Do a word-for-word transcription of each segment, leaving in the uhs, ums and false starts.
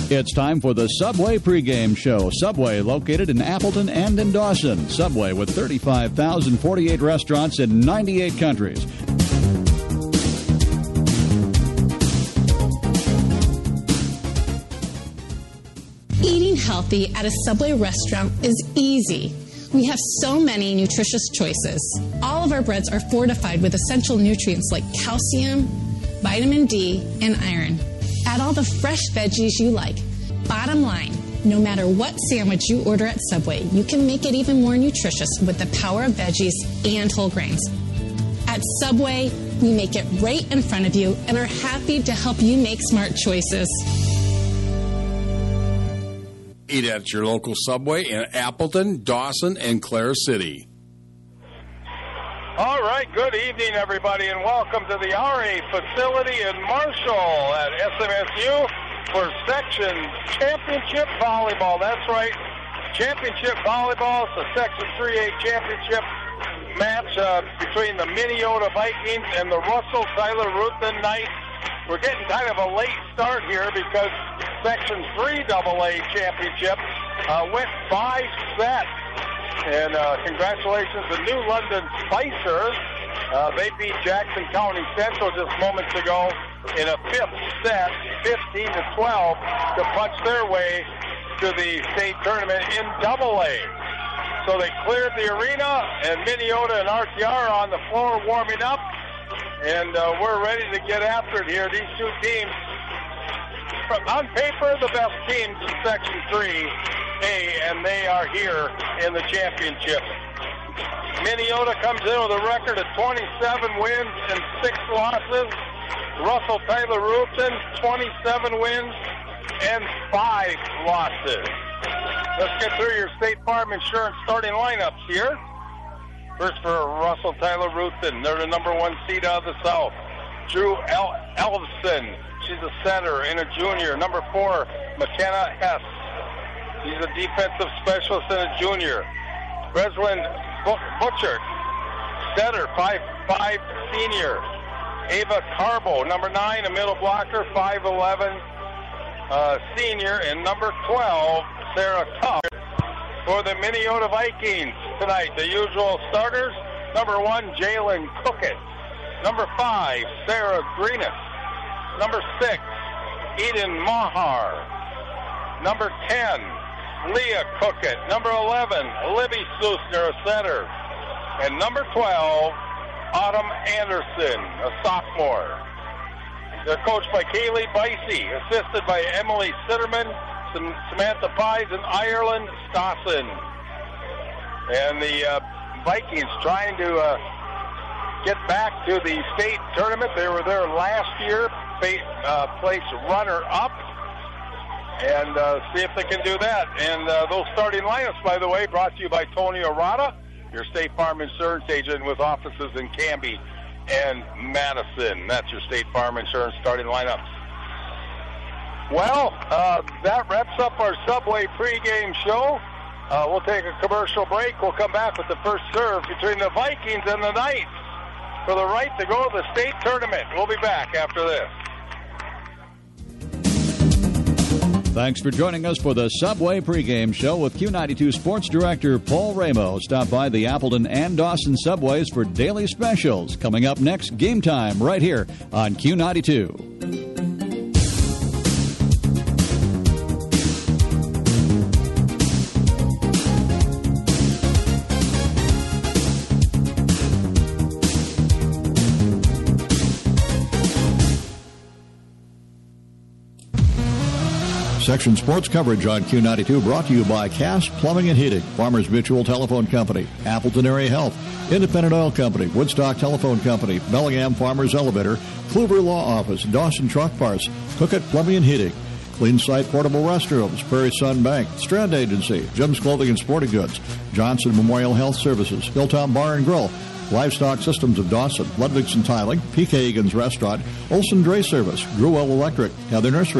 It's time for the Subway pregame show. Subway, located in Appleton and in Dawson. Subway with thirty-five thousand forty-eight restaurants in ninety-eight countries. Eating healthy at a Subway restaurant is easy. We have so many nutritious choices. All of our breads are fortified with essential nutrients like calcium, vitamin D, and iron. Add all the fresh veggies you like. Bottom line, no matter what sandwich you order at Subway, you can make it even more nutritious with the power of veggies and whole grains. At Subway, we make it right in front of you and are happy to help you make smart choices. Eat at your local Subway in Appleton, Dawson, and Clare City. All right, good evening, everybody, and welcome to the R A facility in Marshall at S M S U for Section Championship Volleyball. That's right, Championship Volleyball. It's a Section three A championship match uh, between the Minneota Vikings and the Russell Tyler Ruthven Knights. We're getting kind of a late start here because Section three A A championship uh, went five sets. And uh, congratulations to New London Spicer. Uh, they beat Jackson County Central just moments ago in a fifth set, fifteen to twelve, to punch their way to the state tournament in double A. So they cleared the arena, and Minneota and R T R are on the floor warming up. And uh, we're ready to get after it here. These two teams, on paper, the best teams in Section three A, and they are here in the championship. Minneota comes in with a record of twenty-seven wins and six losses. Russell Tyler Ruthven, twenty-seven wins and five losses. Let's get through your State Farm Insurance starting lineups here. First for Russell Tyler Ruthven, they're the number one seed out of the South. Drew El- Elvson, she's a center and a junior. Number four, McKenna Hess. She's a defensive specialist and a junior. Breslin Butcher, center, five five senior. Ava Carbo, number nine, a middle blocker, five eleven uh, senior. And number twelve, Sarah Tuck. For the Minneota Vikings tonight, the usual starters. Number one, Jalen Cookett. Number five, Sarah Greenis. Number six, Eden Mahar. Number ten, Leah Cookett. Number eleven, Libby Susner, a center. And number twelve, Autumn Anderson, a sophomore. They're coached by Kaylee Bicey, assisted by Emily Sitterman, Samantha Pies, and Ireland Stosson. And the uh, Vikings trying to uh, get back to the state tournament. They were there last year, uh, placed runner-up, and uh, see if they can do that. And uh, those starting lineups, by the way, brought to you by Tony Arata, your State Farm Insurance agent with offices in Canby and Madison. That's your State Farm Insurance starting lineups. Well, uh, that wraps up our Subway pregame show. Uh, we'll take a commercial break. We'll come back with the first serve between the Vikings and the Knights for the right to go to the state tournament. We'll be back after this. Thanks for joining us for the Subway pregame show with Q ninety-two Sports Director Paul Ramo. Stop by the Appleton and Dawson Subways for daily specials. Coming up next, Game Time right here on Q ninety-two. Section Sports coverage on Q ninety-two brought to you by Cass Plumbing and Heating, Farmers Mutual Telephone Company, Appleton Area Health, Independent Oil Company, Woodstock Telephone Company, Bellingham Farmers Elevator, Kluver Law Office, Dawson Truck Parts, Cookett Plumbing and Heating, Clean Site Portable Restrooms, Prairie Sun Bank, Strand Agency, Jim's Clothing and Sporting Goods, Johnson Memorial Health Services, Hilltown Bar and Grill, Livestock Systems of Dawson, Ludwigson Tiling, P K Egan's Restaurant, Olson Dray Service, Gruwell Electric, Heather Nursery,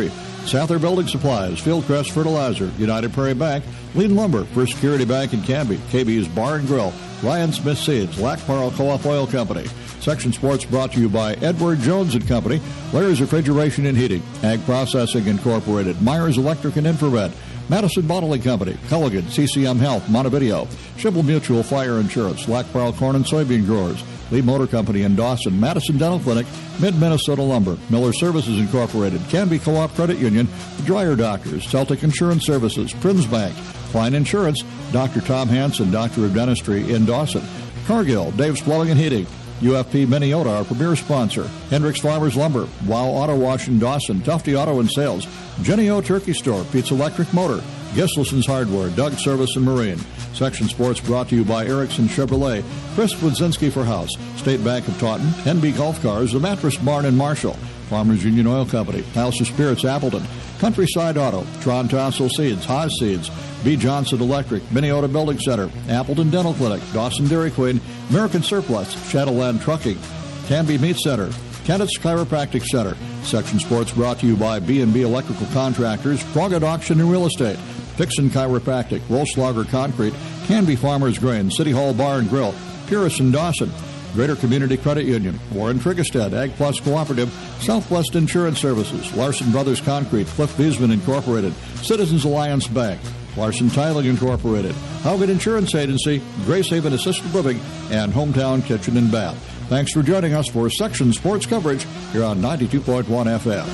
Sather Building Supplies, Fieldcrest Fertilizer, United Prairie Bank, Lean Lumber, First Security Bank in Canby, K B's Bar and Grill, Ryan Smith Seeds, Lac Parle Co-op Oil Company. Section Sports brought to you by Edward Jones and Company, Larry's Refrigeration and Heating, Ag Processing Incorporated, Myers Electric and Infrared, Madison Bottling Company, Culligan, C C M Health, Montevideo, Schibble Mutual Fire Insurance, Lac Parle Corn and Soybean Growers, Lee Motor Company in Dawson, Madison Dental Clinic, Mid-Minnesota Lumber, Miller Services Incorporated, Canby Co-op Credit Union, Dreyer Doctors, Celtic Insurance Services, Prims Bank, Klein Insurance, Doctor Tom Hansen, Doctor of Dentistry in Dawson, Cargill, Dave's Plumbing and Heating, U F P Minneota, our premier sponsor, Hendricks Farmers Lumber, Wow Auto Wash in Dawson, Tufty Auto and Sales, Jenny O Turkey Store, Pete's Electric Motor, Giselson's Hardware, Doug Service and Marine. Section Sports brought to you by Erickson Chevrolet, Chris Wodzinski for House, State Bank of Taunton, N B Golf Cars, The Mattress Barn in Marshall, Farmers Union Oil Company, House of Spirits Appleton, Countryside Auto, Tron Tassel Seeds, Haas Seeds, B. Johnson Electric, Minneota Building Center, Appleton Dental Clinic, Dawson Dairy Queen, American Surplus, Shadowland Trucking, Canby Meat Center, Candidate's Chiropractic Center. Section Sports brought to you by B and B Electrical Contractors, Frogget Auction and Real Estate, Fixon Chiropractic, Wolfslager Concrete, Canby Farmers Grain, City Hall Bar and Grill, Purist and Dawson, Greater Community Credit Union, Warren Triggerstead, Ag Plus Cooperative, Southwest Insurance Services, Larson Brothers Concrete, Cliff Beesman Incorporated, Citizens Alliance Bank, Larson Tiling Incorporated, Haugen Insurance Agency, Grace Haven Assisted Living, and Hometown Kitchen and Bath. Thanks for joining us for Section Sports coverage here on ninety-two point one F M.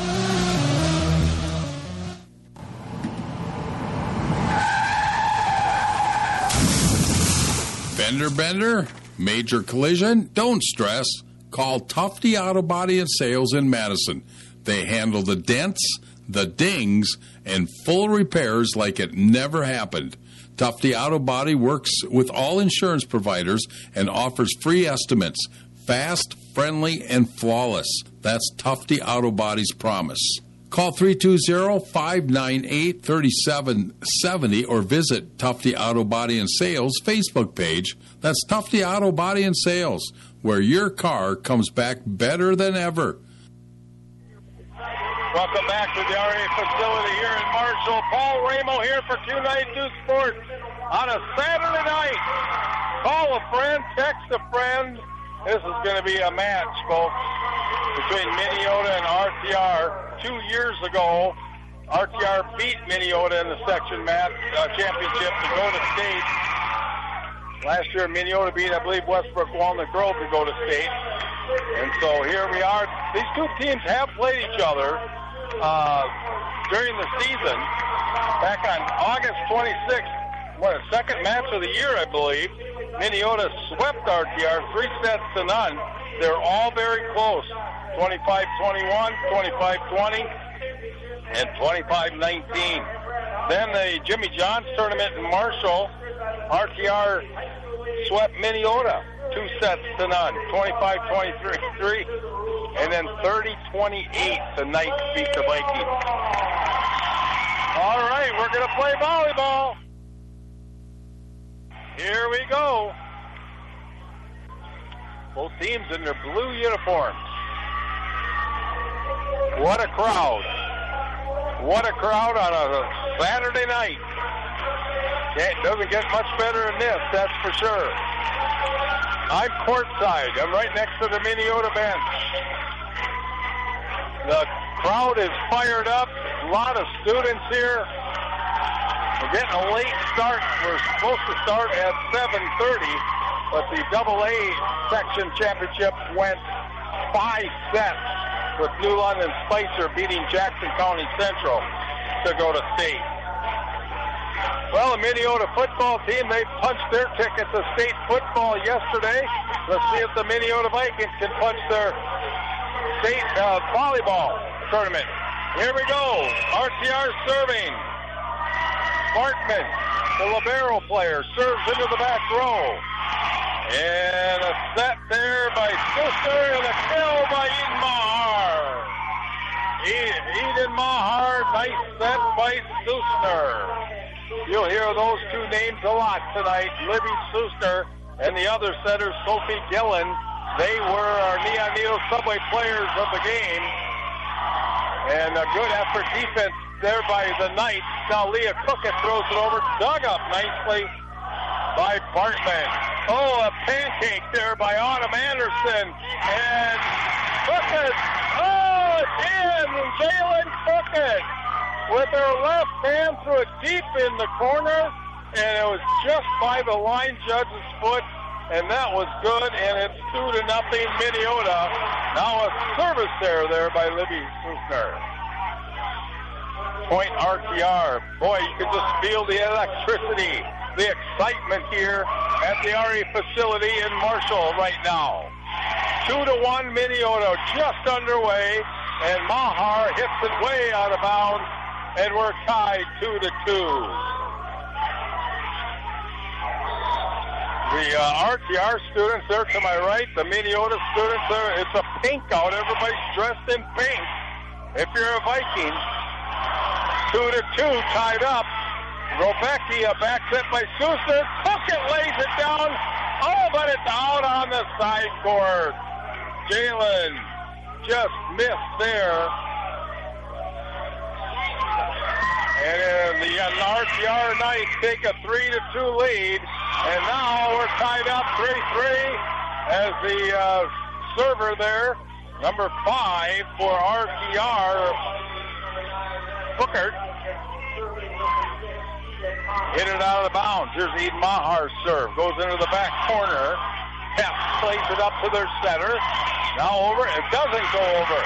Fender bender? Major collision? Don't stress. Call Tufty Auto Body and Sales in Madison. They handle the dents, the dings, and full repairs like it never happened. Tufty Auto Body works with all insurance providers and offers free estimates. Fast, friendly, and flawless. That's Tufty Auto Body's promise. Call three two zero, five nine eight, three seven seven zero or visit Tufty Auto Body and Sales Facebook page. That's Tufty Auto Body and Sales, where your car comes back better than ever. Welcome back to the R A facility here in Marshall. Paul Ramo here for Q ninety-two Sports on a Saturday night. Call a friend, text a friend. This is going to be a match, folks, between Minneota and R T R. Two years ago, R T R beat Minneota in the section match uh, championship to go to state. Last year, Minneota beat, I believe, Westbrook Walnut Grove to go to state. And so here we are. These two teams have played each other uh, during the season. Back on August twenty-sixth, what, a second match of the year, I believe. Minneota swept R T R three sets to none. They're all very close. twenty-five twenty-one, twenty-five twenty, and twenty-five nineteen. Then the Jimmy Johns tournament in Marshall, R T R swept Minneota two sets to none, twenty-five twenty-three, and then thirty twenty-eight tonight to beat the Vikings. All right, we're going to play volleyball. Here we go. Both teams in their blue uniforms. What a crowd. What a crowd on a Saturday night. It doesn't get much better than this, that's for sure. I'm courtside. I'm right next to the Minneota bench. The crowd is fired up. A lot of students here. We're getting a late start. We're supposed to start at seven thirty, but the double A section championship went five sets with New London Spicer beating Jackson County Central to go to state. Well, the Minneota football team, they punched their ticket to state football yesterday. Let's see if the Minneota Vikings can punch their state uh, volleyball tournament. Here we go. R T R serving. Bartman, the libero player, serves into the back row. And a set there by Sister and a kill by Eden Mahar. Eden Mahar, nice set by Susner. You'll hear those two names a lot tonight, Libby Susner and the other setter, Sophie Gillen. They were our Neon Needle Subway players of the game. And a good effort defense there by the Knights. Now Leah Cookett throws it over, dug up nicely by Bartman. Oh, a pancake there by Autumn Anderson. And Cookett, oh, it's in. Jalen Cookett with her left hand threw it deep in the corner, and it was just by the line judge's foot, and that was good, and it's two to nothing Minneota. Now a service there there by Libby Susner. Point R T R. Boy, you can just feel the electricity, the excitement here at the R E facility in Marshall right now. Two to one Minneota just underway, and Mahar hits it way out of bounds, and we're tied two to two. The uh, R T R students there to my right, the Minneota students there, it's a pink out. Everybody's dressed in pink. If you're a Viking, two to two, tied up. Robecki, back set by Sousa. Cookett lays it down. Oh, but it's out on the side court. Jalen just missed there. And uh, the uh, R T R Knights take a three to two lead. And now we're tied up three three as the uh, server there, number five for R T R, Booker, hit it out of the bounds. Here's Eden Mahar's serve. Goes into the back corner. Hess plays it up to their center. Now over. It doesn't go over.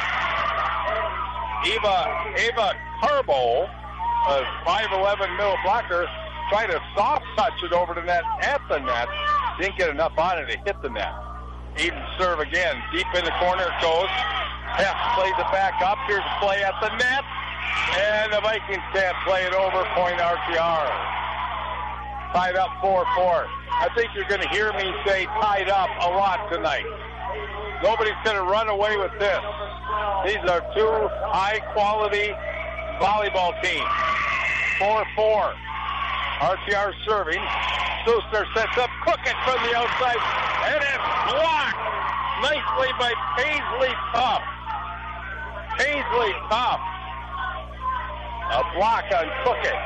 Eva, Ava Carbo, a five eleven middle blocker, tried to soft touch it over the net at the net. Didn't get enough on it to hit the net. Eden serve again. Deep in the corner it goes. Hess plays it back up. Here's a play at the net. And the Vikings can't play it over. Point R T R. Tied up four four. I think you're going to hear me say tied up a lot tonight. Nobody's going to run away with this. These are two high-quality volleyball teams. four four. R T R serving. Susner sets up Cookett from the outside. And it's blocked nicely by Paisley Tough. Paisley Tough. A block on Cookett.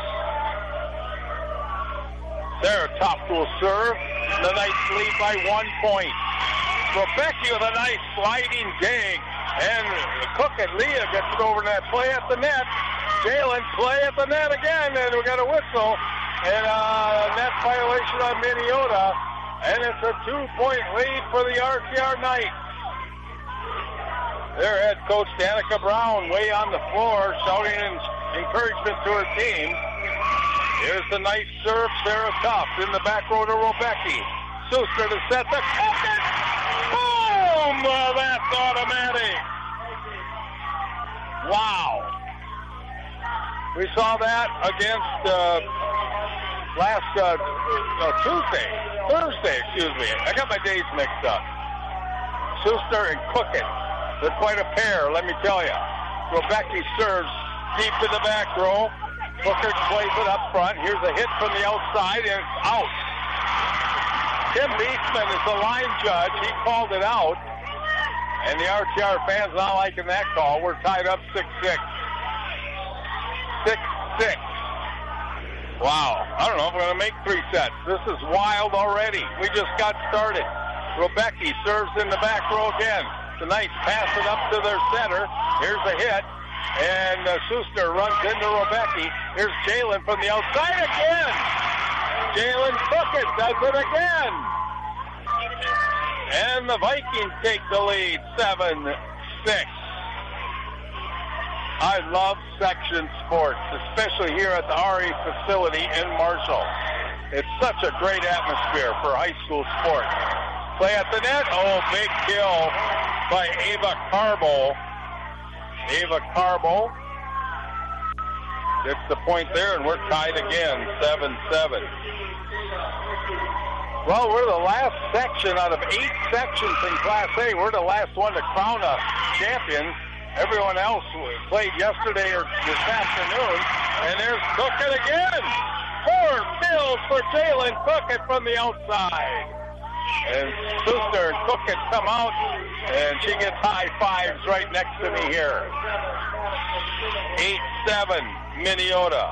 There, Tough will serve. The Knights lead by one point. Robecki with a nice sliding dig. And Cookett, Leah gets it over that play at the net. Jalen play at the net again, and we got a whistle. And a net violation on Minneota. And it's a two-point lead for the R T R Knights. Their head coach, Danica Brown, way on the floor, shouting encouragement to her team. Here's the nice serve, Sarah Tough in the back row to Robecki. Susner to set the Cookett. Boom! Uh, that's automatic. Wow. We saw that against uh, last uh, no, Tuesday, Thursday, excuse me. I got my days mixed up. Susner and Cookett. They're quite a pair, let me tell you. Robecki serves deep in the back row. Booker plays it up front. Here's a hit from the outside, and it's out. Tim Beastman is the line judge. He called it out. And the R T R fans not liking that call. We're tied up six six. six six. Wow. I don't know if we're going to make three sets. This is wild already. We just got started. Robecki serves in the back row again. The Knights pass it up to their center. Here's a hit. And uh, Susner runs into Robecki. Here's Jalen from the outside again. Jalen Cookett does it again. And the Vikings take the lead, seven six. I love section sports, especially here at the R E facility in Marshall. It's such a great atmosphere for high school sports. Play at the net. Oh, big kill by Ava Carbo. Ava Carbo gets the point there, and we're tied again, seven seven. Well, we're the last section out of eight sections in Class A. We're the last one to crown a champion. Everyone else played yesterday or this afternoon. And there's Cookett again. Four kills for Jalen Cookett from the outside. And Susner and Cookett come out, and she gets high fives right next to me here. eight seven, Minneota.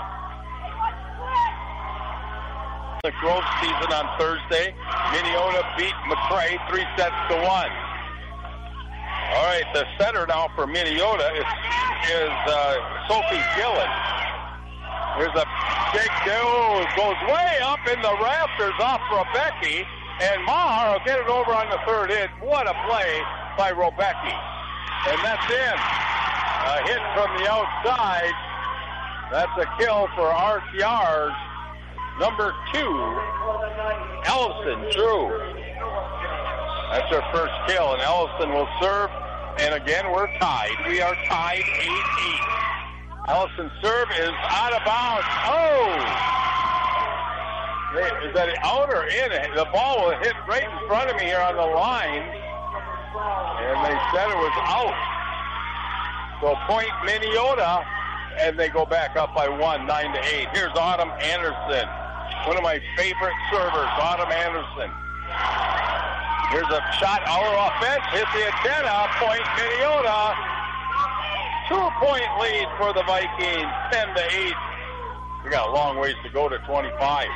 The Grove season on Thursday. Minneota beat McRae three sets to one. All right, the setter now for Minneota is, is uh, Sophie Gillen. There's a big dude, goes way up in the rafters off Rebecki, and Maher will get it over on the third hit. What a play by Rebecki. And that's in. A hit from the outside. That's a kill for R T R's number two, Ellison Drew. That's her first kill, and Ellison will serve. And again, we're tied. We are tied eight eight. Ellison's serve is out of bounds. Oh! Is that out or in? The ball will hit right in front of me here on the line. And they said it was out. So point Minneota, and they go back up by one, nine to eight. Here's Autumn Anderson, one of my favorite servers, Autumn Anderson. Here's a shot, our offense, hit the antenna, point Minneota. Two-point lead for the Vikings, ten to eight. We got a long ways to go to twenty-five.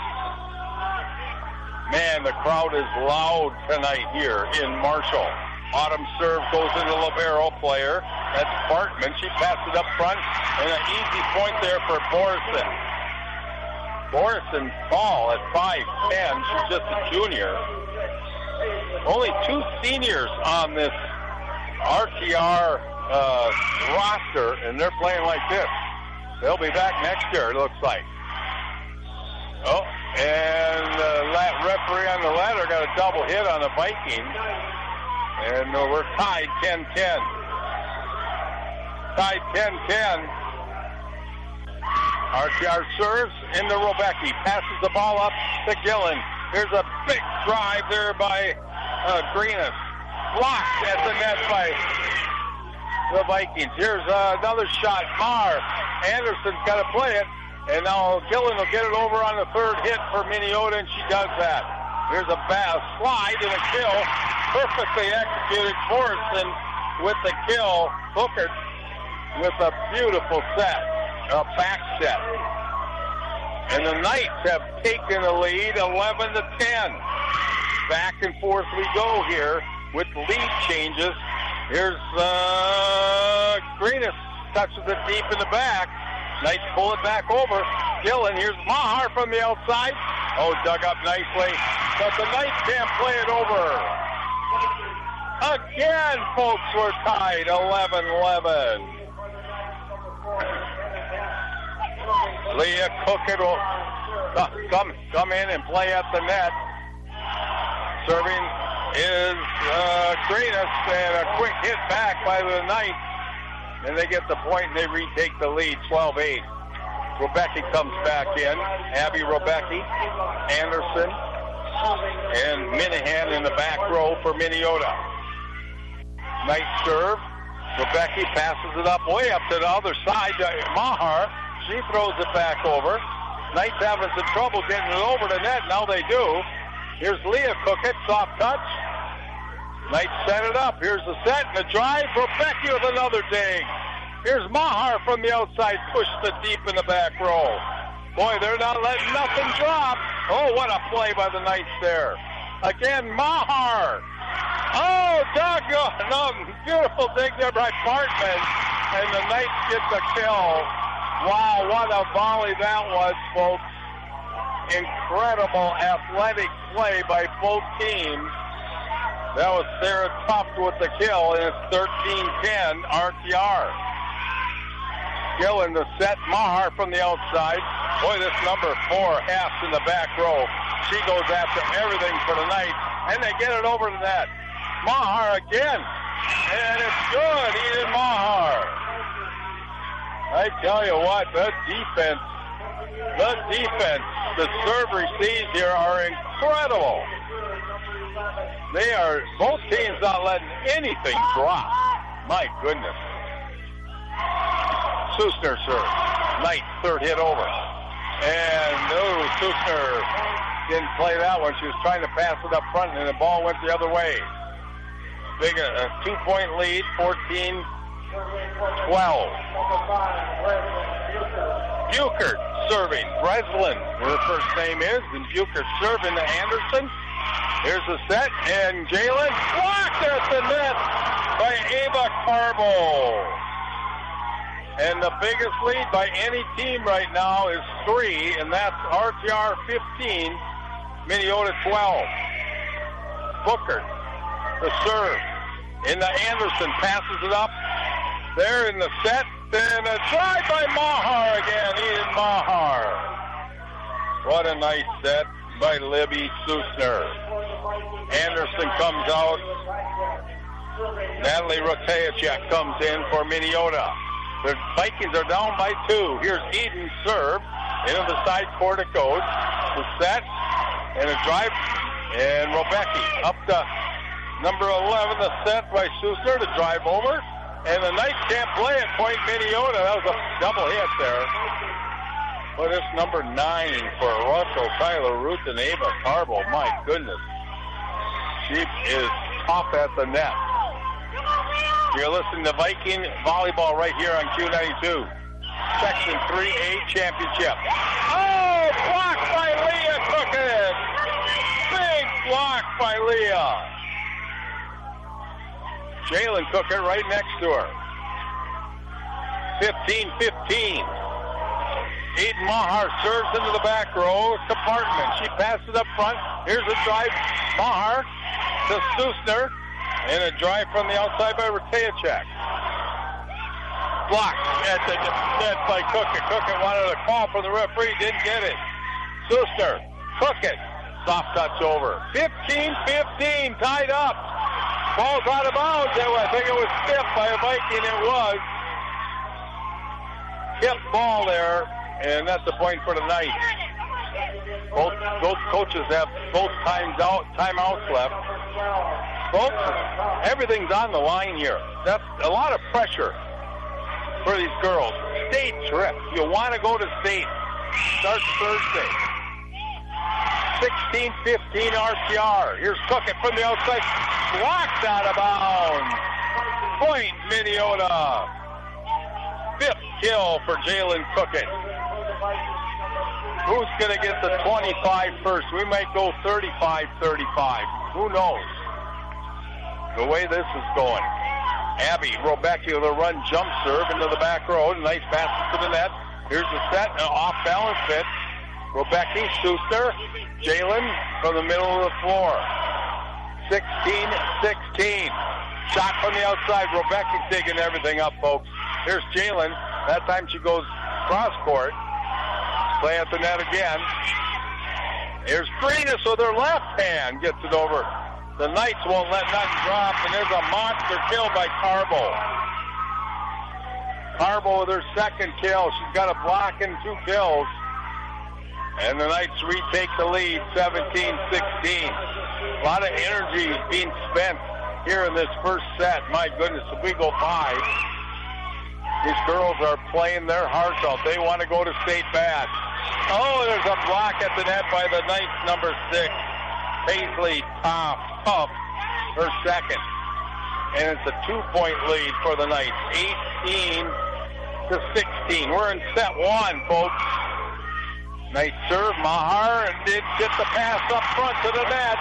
Man, the crowd is loud tonight here in Marshall. Autumn serve goes into the libero player. That's Bartman. She passed it up front, and an easy point there for Borison. Borison tall at five ten. She's just a junior. Only two seniors on this R T R uh, roster, and they're playing like this. They'll be back next year, it looks like. Oh, and the uh, referee on the ladder got a double hit on the Vikings. And uh, we're tied ten ten. Tied ten ten. R T R serves into Rebecki. Passes the ball up to Gillen. Here's a big drive there by uh, Greenis. Blocked at the net by the Vikings. Here's uh, another shot. Marr. Anderson's got to play it. And now Gillen will get it over on the third hit for Minneota, and she does that. Here's a ba- slide and a kill. Perfectly executed. Morrison with the kill. Booker with a beautiful set. A back set. And the Knights have taken the lead eleven to ten. Back and forth we go here with lead changes. Here's uh, Greenis touches it deep in the back. Knights pull it back over. Gillen, here's Maher from the outside. Oh, dug up nicely. But the Knights can't play it over. Again, folks, we're tied eleven eleven. Leah Cookett will come, come in and play at the net. Serving is uh, Greenis, and a quick hit back by the Knights. And they get the point, and they retake the lead, twelve eight. Rebecki comes back in. Abby Rebecki, Anderson, and Minahan in the back row for Minneota. Nice serve. Rebecki passes it up, way up to the other side to Maher. She throws it back over. Knights having some trouble getting it over the net. Now they do. Here's Leah Cookett, soft touch. Knights set it up. Here's the set and the drive. Rebecki with another dig. Here's Maher from the outside. Pushed it deep in the back row. Boy, they're not letting nothing drop. Oh, what a play by the Knights there. Again, Maher. Oh, Doug, no, beautiful dig there by Bartman. And the Knights get the kill. Wow, what a volley that was, folks. Incredible athletic play by both teams. That was Sarah Tuft with the kill, and it's thirteen ten R T R. Gillen to set. Maher from the outside. Boy, this number four, half in the back row. She goes after everything for the Knights, and they get it over the net. Maher again, and it's good. Eden Maher. I tell you what, the defense, the defense, the serve receives here are incredible. They are, both teams not letting anything drop. My goodness. Susner serve. Knight, third hit over. And, oh, Susner didn't play that one. She was trying to pass it up front, and the ball went the other way. Big a, a two-point lead, fourteen twelve. Bukert serving. Breslin, her first name is, and Bukert serving to Anderson. Here's the set, and Jalen blocked at the net by Ava Carbo. And the biggest lead by any team right now is three, and that's R T R fifteen, Minneota twelve. Booker, the serve. Into Anderson, passes it up. There in the set, and a drive by Maher again, Eden Maher. What a nice set by Libby Susner. Anderson comes out. Natalie Rotejacek comes in for Minneota. The Vikings are down by two. Here's Eden serve. Into the side court it goes. The set and a drive. And Rebecki up to number eleven, the set by Susner to drive over. And the Knights can't play at point Minneota. That was a double hit there. But it's number nine for Russell, Tyler Ruth, and Ava Carbo. My goodness. She is tough at the net. You're listening to Viking Volleyball right here on Q ninety-two. Section three A Championship. Oh, blocked by Leah Cookett. Big block by Leah. Jalen Cookett right next to her. fifteen fifteen. Eden Maher serves into the back row. Compartment. She passes it up front. Here's a drive. Maher to Susner. And a drive from the outside by Rotejacek. Blocked at the net by Cookett. Cookett wanted a call from the referee. Didn't get it. Susner. Cookett. Soft touch over. fifteen fifteen. Tied up. Ball's out of bounds. I think it was tipped by a Viking. It was. Tipped ball there. And that's the point for the Knights. Both, both coaches have both times out, timeouts left. Folks, everything's on the line here. That's a lot of pressure for these girls. State trip. You want to go to state. Starts Thursday. sixteen fifteen R T R. Here's Cookett from the outside. Blocked out of bounds. Point Minneota. Fifth kill for Jalen Cookett. Who's going to get the twenty-five first? We might go thirty-five thirty-five. Who knows? The way this is going. Abby Rebecki with a run jump serve into the back row. Nice passes to the net. Here's the set. An off-balance hit. Rebecki, Susner, Jalen from the middle of the floor. sixteen sixteen. Shot from the outside. Rebecki's digging everything up, folks. Here's Jalen. That time she goes cross-court. Play at the net again. Here's Greenis with her left hand. Gets it over. The Knights won't let nothing drop, and there's a monster kill by Carbo. Carbo with her second kill. She's got a block and two kills. And the Knights retake the lead, seventeen sixteen. A lot of energy being spent here in this first set. My goodness, if we go five, these girls are playing their hearts out. They want to go to state bad. Oh, there's a block at the net by the Knights, number six. Paisley Tough, Tough, her second. And it's a two-point lead for the Knights, eighteen to sixteen. We're in set one, folks. Nice serve, Maher, and did get the pass up front to the net.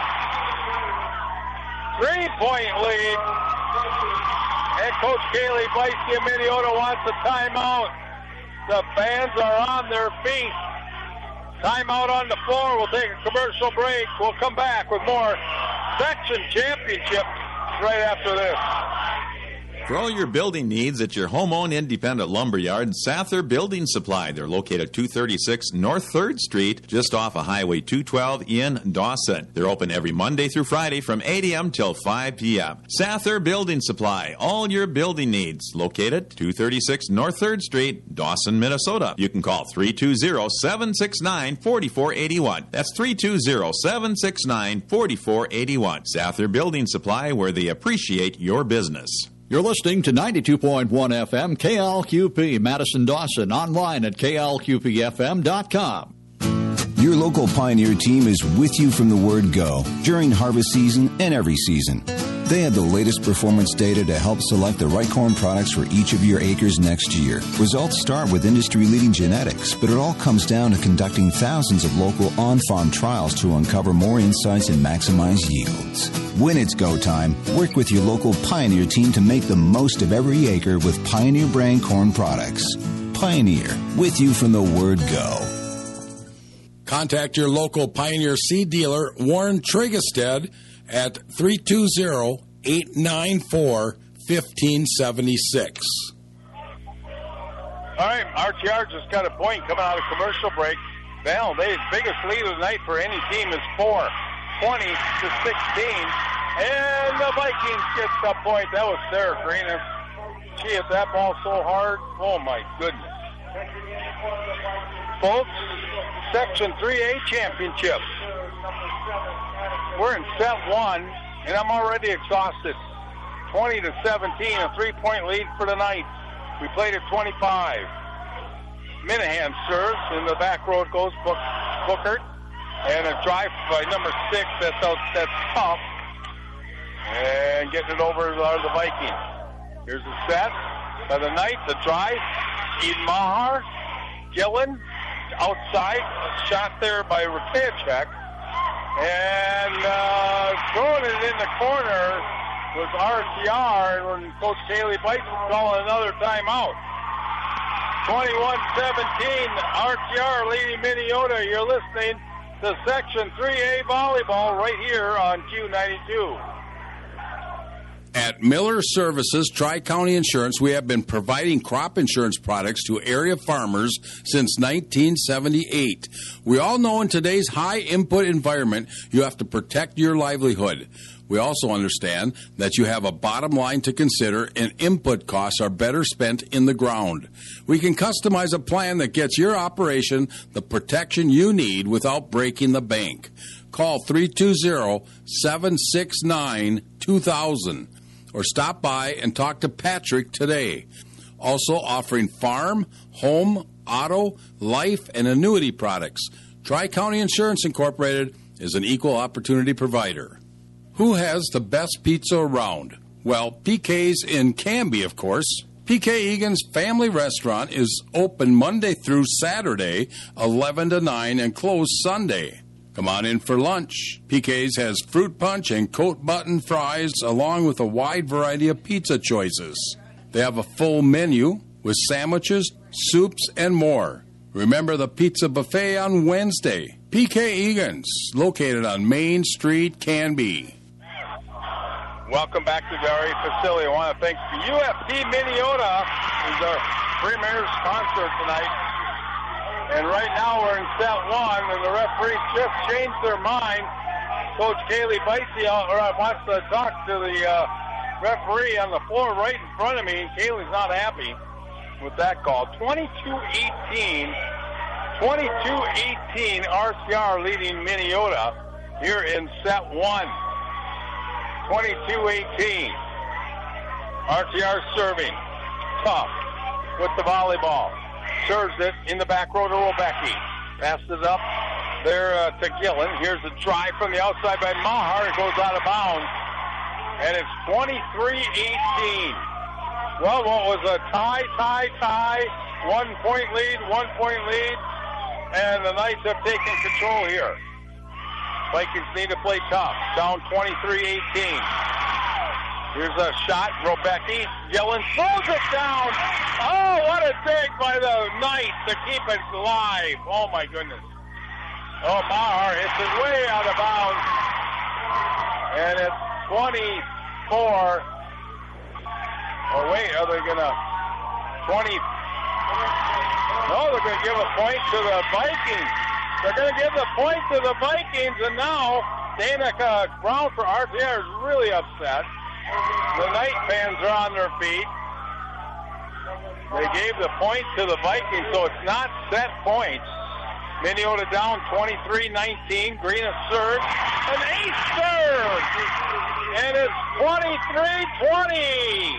Three-point lead. And Coach Kaylee Vicey of Minneota wants a timeout. The fans are on their feet. Timeout on the floor. We'll take a commercial break. We'll come back with more section championship right after this. For all your building needs at your home-owned independent lumberyard, Sather Building Supply. They're located at two thirty-six North third Street, just off of Highway two twelve in Dawson. They're open every Monday through Friday from eight a.m. till five p.m. Sather Building Supply. All your building needs. Located two thirty-six North third Street, Dawson, Minnesota. You can call three two zero, seven six nine, four four eight one. That's three two zero, seven six nine, four four eight one. Sather Building Supply, where they appreciate your business. You're listening to ninety-two point one F M, K L Q P, Madison Dawson, online at K L Q P F M dot com. Your local Pioneer team is with you from the word go during harvest season and every season. They have the latest performance data to help select the right corn products for each of your acres next year. Results start with industry-leading genetics, but it all comes down to conducting thousands of local on-farm trials to uncover more insights and maximize yields. When it's go time, work with your local Pioneer team to make the most of every acre with Pioneer brand corn products. Pioneer, with you from the word go. Contact your local Pioneer seed dealer, Warren Trigestead, at three two zero, eight nine four, one five seven six. All right, R T R just got a point coming out of commercial break. Well, the biggest lead of the night for any team is four, twenty to sixteen. And the Vikings get the point. That was Sarah Greenis. She hit that ball so hard. Oh, my goodness. Folks, Section three A championship. We're in set one, and I'm already exhausted. twenty to seventeen, a three-point lead for the night. We played at twenty-five. Minahan serves, in the back row goes Book, Bookert. And a drive by number six, that's, out, that's tough. And getting it over are the Vikings. Here's the set by the night, the drive. Eden Mahar, Gillen, outside, shot there by Rakechek. And uh, throwing it in the corner was R T R when Coach Kaylee Bites was calling another timeout. twenty-one seventeen, R T R leading Minneota. You're listening to Section three A volleyball right here on Q ninety-two. At Miller Services Tri-County Insurance, we have been providing crop insurance products to area farmers since nineteen seventy-eight. We all know in today's high-input environment, you have to protect your livelihood. We also understand that you have a bottom line to consider, and input costs are better spent in the ground. We can customize a plan that gets your operation the protection you need without breaking the bank. Call three two zero, seven six nine, two thousand or stop by and talk to Patrick today. Also offering farm, home, auto, life, and annuity products. Tri-County Insurance Incorporated is an equal opportunity provider. Who has the best pizza around? Well, P K's in Canby, of course. P K Egan's Family Restaurant is open Monday through Saturday, eleven to nine, and closed Sunday. Come on in for lunch. P K's has fruit punch and coat button fries along with a wide variety of pizza choices. They have a full menu with sandwiches, soups, and more. Remember the pizza buffet on Wednesday. P K Egan's, located on Main Street, Canby. Welcome back to the R A facility. I want to thank U F C Minneota, who's our premier sponsor tonight. And right now we're in set one, and the referees just changed their mind. Coach Kaylee Bitesy wants to talk to the uh, referee on the floor right in front of me, and Kaylee's not happy with that call. twenty-two eighteen, twenty-two eighteen, R C R leading Minneota here in set one. twenty-two eighteen. R T R serving. Tough with the volleyball. Serves it in the back row to Robecki. Passes it up there uh, to Gillen. Here's a drive from the outside by Mahar. It goes out of bounds. And it's twenty-three eighteen. Well, what was a tie, tie, tie. One point lead, one point lead. And the Knights have taken control here. Vikings need to play tough. Down twenty-three eighteen. Here's a shot. Robecki. Gillen throws it down. Oh, what a dig by the Knights to keep it alive. Oh, my goodness. Oh, Mahar hits it way out of bounds. And it's twenty-four. Oh, wait, are they going to... twenty... No, they're going to give a point to the Vikings. They're going to give the point to the Vikings, and now Danica Brown for R T R is really upset. The Knight fans are on their feet. They gave the point to the Vikings, so it's not set points. Minneota down twenty-three nineteen. Greenis serves. An ace serve! And it's twenty-three twenty.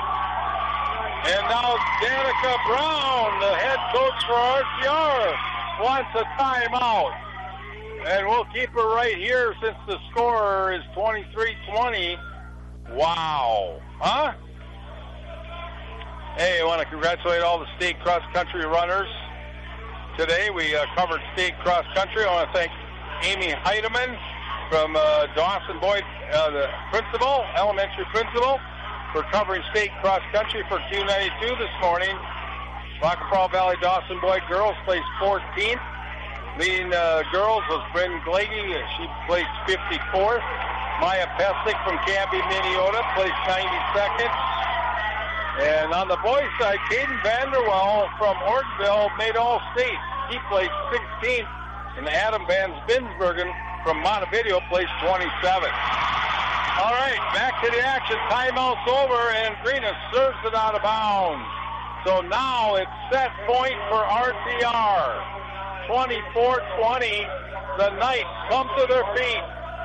And now Danica Brown, the head coach for R T R, wants a timeout. And we'll keep her right here since the score is twenty-three twenty. Wow. Huh? Hey, I want to congratulate all the state cross-country runners. Today we uh, covered state cross-country. I want to thank Amy Heidemann from uh, Dawson Boyd, uh, the principal, elementary principal, for covering state cross-country for Q ninety-two this morning. Rockefeller Valley Dawson Boyd girls placed fourteenth. Leading uh, girls was Bryn Glagey. She placed fifty-fourth. Maya Pesnick from Canby, Minnesota, placed ninety-second. And on the boys' side, Caden Vanderwell from Ortonville made All-State. He placed sixteenth. And Adam Van Spinsbergen from Montevideo placed twenty-seventh. All right, back to the action. Timeout's over, and Greenus serves it out of bounds. So now it's set point for R T R. twenty-four twenty. The Knights come to their feet.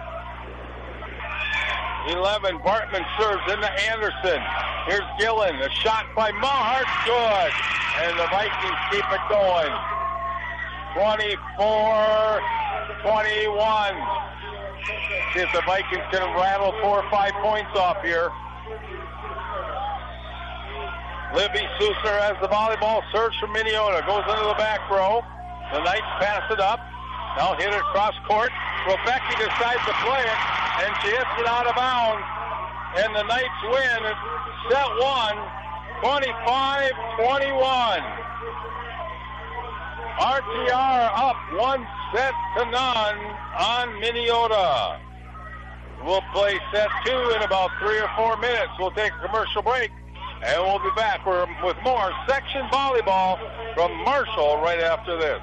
eleven, Bartman serves into Anderson. Here's Gillen. A shot by Mahart. Good. And the Vikings keep it going. twenty-four twenty-one. See if the Vikings can rattle four or five points off here. Libby Susser has the volleyball. Serves from Minnesota. Goes into the back row. The Knights pass it up. Now hit it across court. Rebecki decides to play it, and she hits it out of bounds. And the Knights win set one, twenty-five twenty-one. R T R up one set to none on Minnesota. We'll play set two in about three or four minutes. We'll take a commercial break, and we'll be back with more section volleyball from Marshall right after this.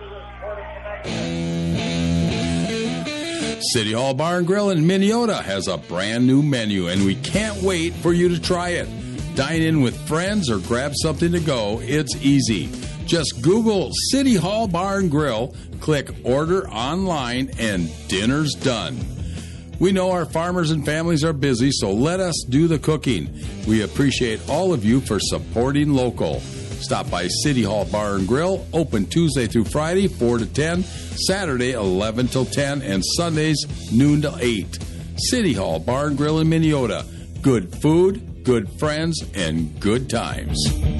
City Hall Bar and Grill in Minnesota has a brand new menu, and we can't wait for you to try it. Dine in with friends or grab something to go. It's easy. Just Google City Hall Bar and Grill, click order online, and dinner's done. We know our farmers and families are busy, so let us do the cooking. We appreciate all of you for supporting local. Stop by City Hall Bar and Grill, open Tuesday through Friday, four to ten, Saturday, eleven till ten, and Sundays, noon to eight. City Hall Bar and Grill in Minnesota. Good food, good friends, and good times.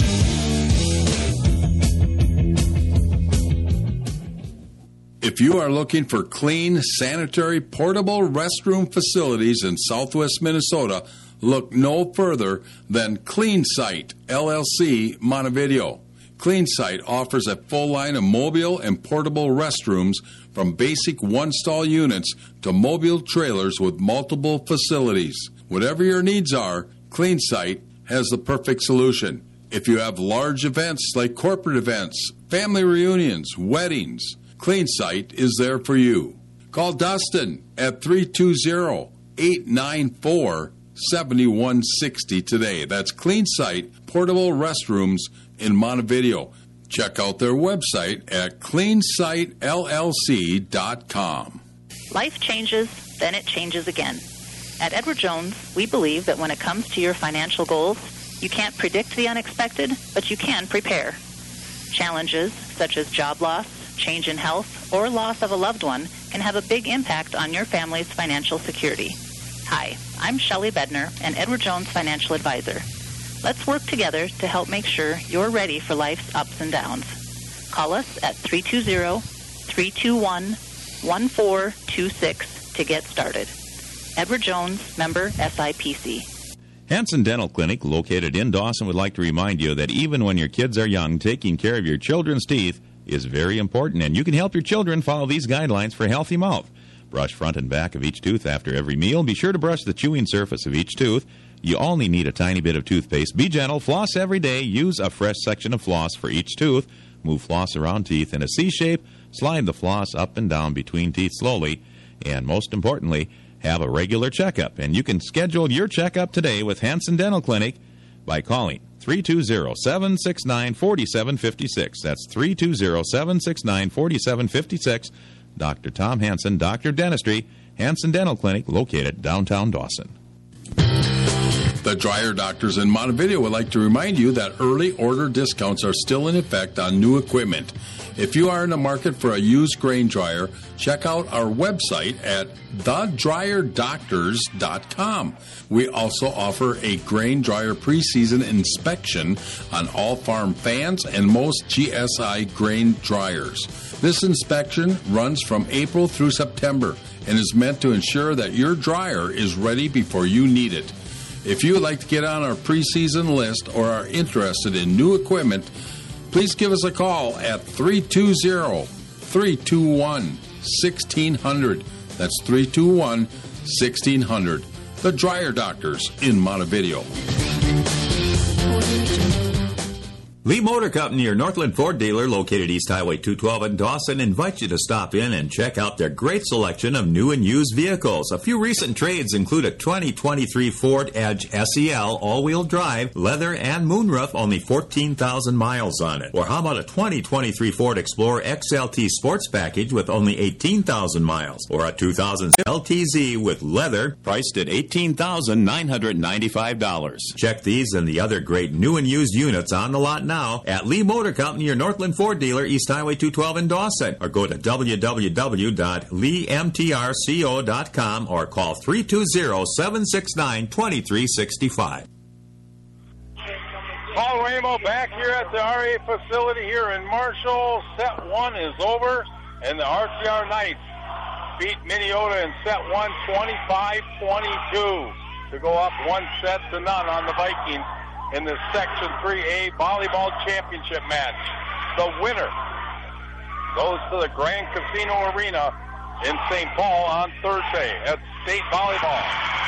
If you are looking for clean, sanitary, portable restroom facilities in Southwest Minnesota, look no further than Clean Site, L L C, Montevideo. Clean Site offers a full line of mobile and portable restrooms, from basic one-stall units to mobile trailers with multiple facilities. Whatever your needs are, Clean Site has the perfect solution. If you have large events like corporate events, family reunions, weddings, Clean Site is there for you. Call Dustin at three two zero, eight nine four, seven one six zero today. That's Clean Site Portable Restrooms in Montevideo. Check out their website at clean site l l c dot com. Life changes, then it changes again. At Edward Jones, we believe that when it comes to your financial goals, you can't predict the unexpected, but you can prepare. Challenges such as job loss, change in health, or loss of a loved one can have a big impact on your family's financial security. Hi, I'm Shelley Bedner, an Edward Jones financial advisor. Let's work together to help make sure you're ready for life's ups and downs. Call us at three two zero, three two one, one four two six to get started. Edward Jones, member S I P C. Hanson Dental Clinic, located in Dawson, would like to remind you that even when your kids are young, taking care of your children's teeth is very important, and you can help your children follow these guidelines for a healthy mouth. Brush front and back of each tooth after every meal. Be sure to brush the chewing surface of each tooth. You only need a tiny bit of toothpaste. Be gentle. Floss every day. Use a fresh section of floss for each tooth. Move floss around teeth in a C shape. Slide the floss up and down between teeth slowly. And most importantly, have a regular checkup. And you can schedule your checkup today with Hanson Dental Clinic by calling three two zero, seven six nine, four seven five six. That's three two zero, seven six nine, four seven five six. Doctor Tom Hanson, Doctor Dentistry, Hanson Dental Clinic, located downtown Dawson. The Dryer Doctors in Montevideo would like to remind you that early order discounts are still in effect on new equipment. If you are in the market for a used grain dryer, check out our website at the dryer doctors dot com. We also offer a grain dryer preseason inspection on all farm fans and most G S I grain dryers. This inspection runs from April through September and is meant to ensure that your dryer is ready before you need it. If you would like to get on our preseason list or are interested in new equipment, please give us a call at three two zero, three two one, one six zero zero. That's three two one, one six zero zero. The Dryer Doctors in Montevideo. Lee Motor Company, your Northland Ford dealer located East Highway two twelve in Dawson, invites you to stop in and check out their great selection of new and used vehicles. A few recent trades include a twenty twenty-three Ford Edge S E L all-wheel drive, leather, and moonroof, only fourteen thousand miles on it. Or how about a twenty twenty-three Ford Explorer X L T Sports Package with only eighteen thousand miles? Or a two thousand L T Z with leather, priced at eighteen thousand nine hundred ninety-five dollars. Check these and the other great new and used units on the lot now at Lee Motor Company, your Northland Ford dealer, East Highway two twelve in Dawson, or go to w w w dot lee m t r co dot com or call three two zero, seven six nine, two three six five. Paul Ramo back here at the R A facility here in Marshall. Set one is over, and the R T R Knights beat Minneota in set one, twenty-five twenty-two, to go up one set to none on the Vikings in the Section three A Volleyball Championship match. The winner goes to the Grand Casino Arena in Saint Paul on Thursday at State Volleyball.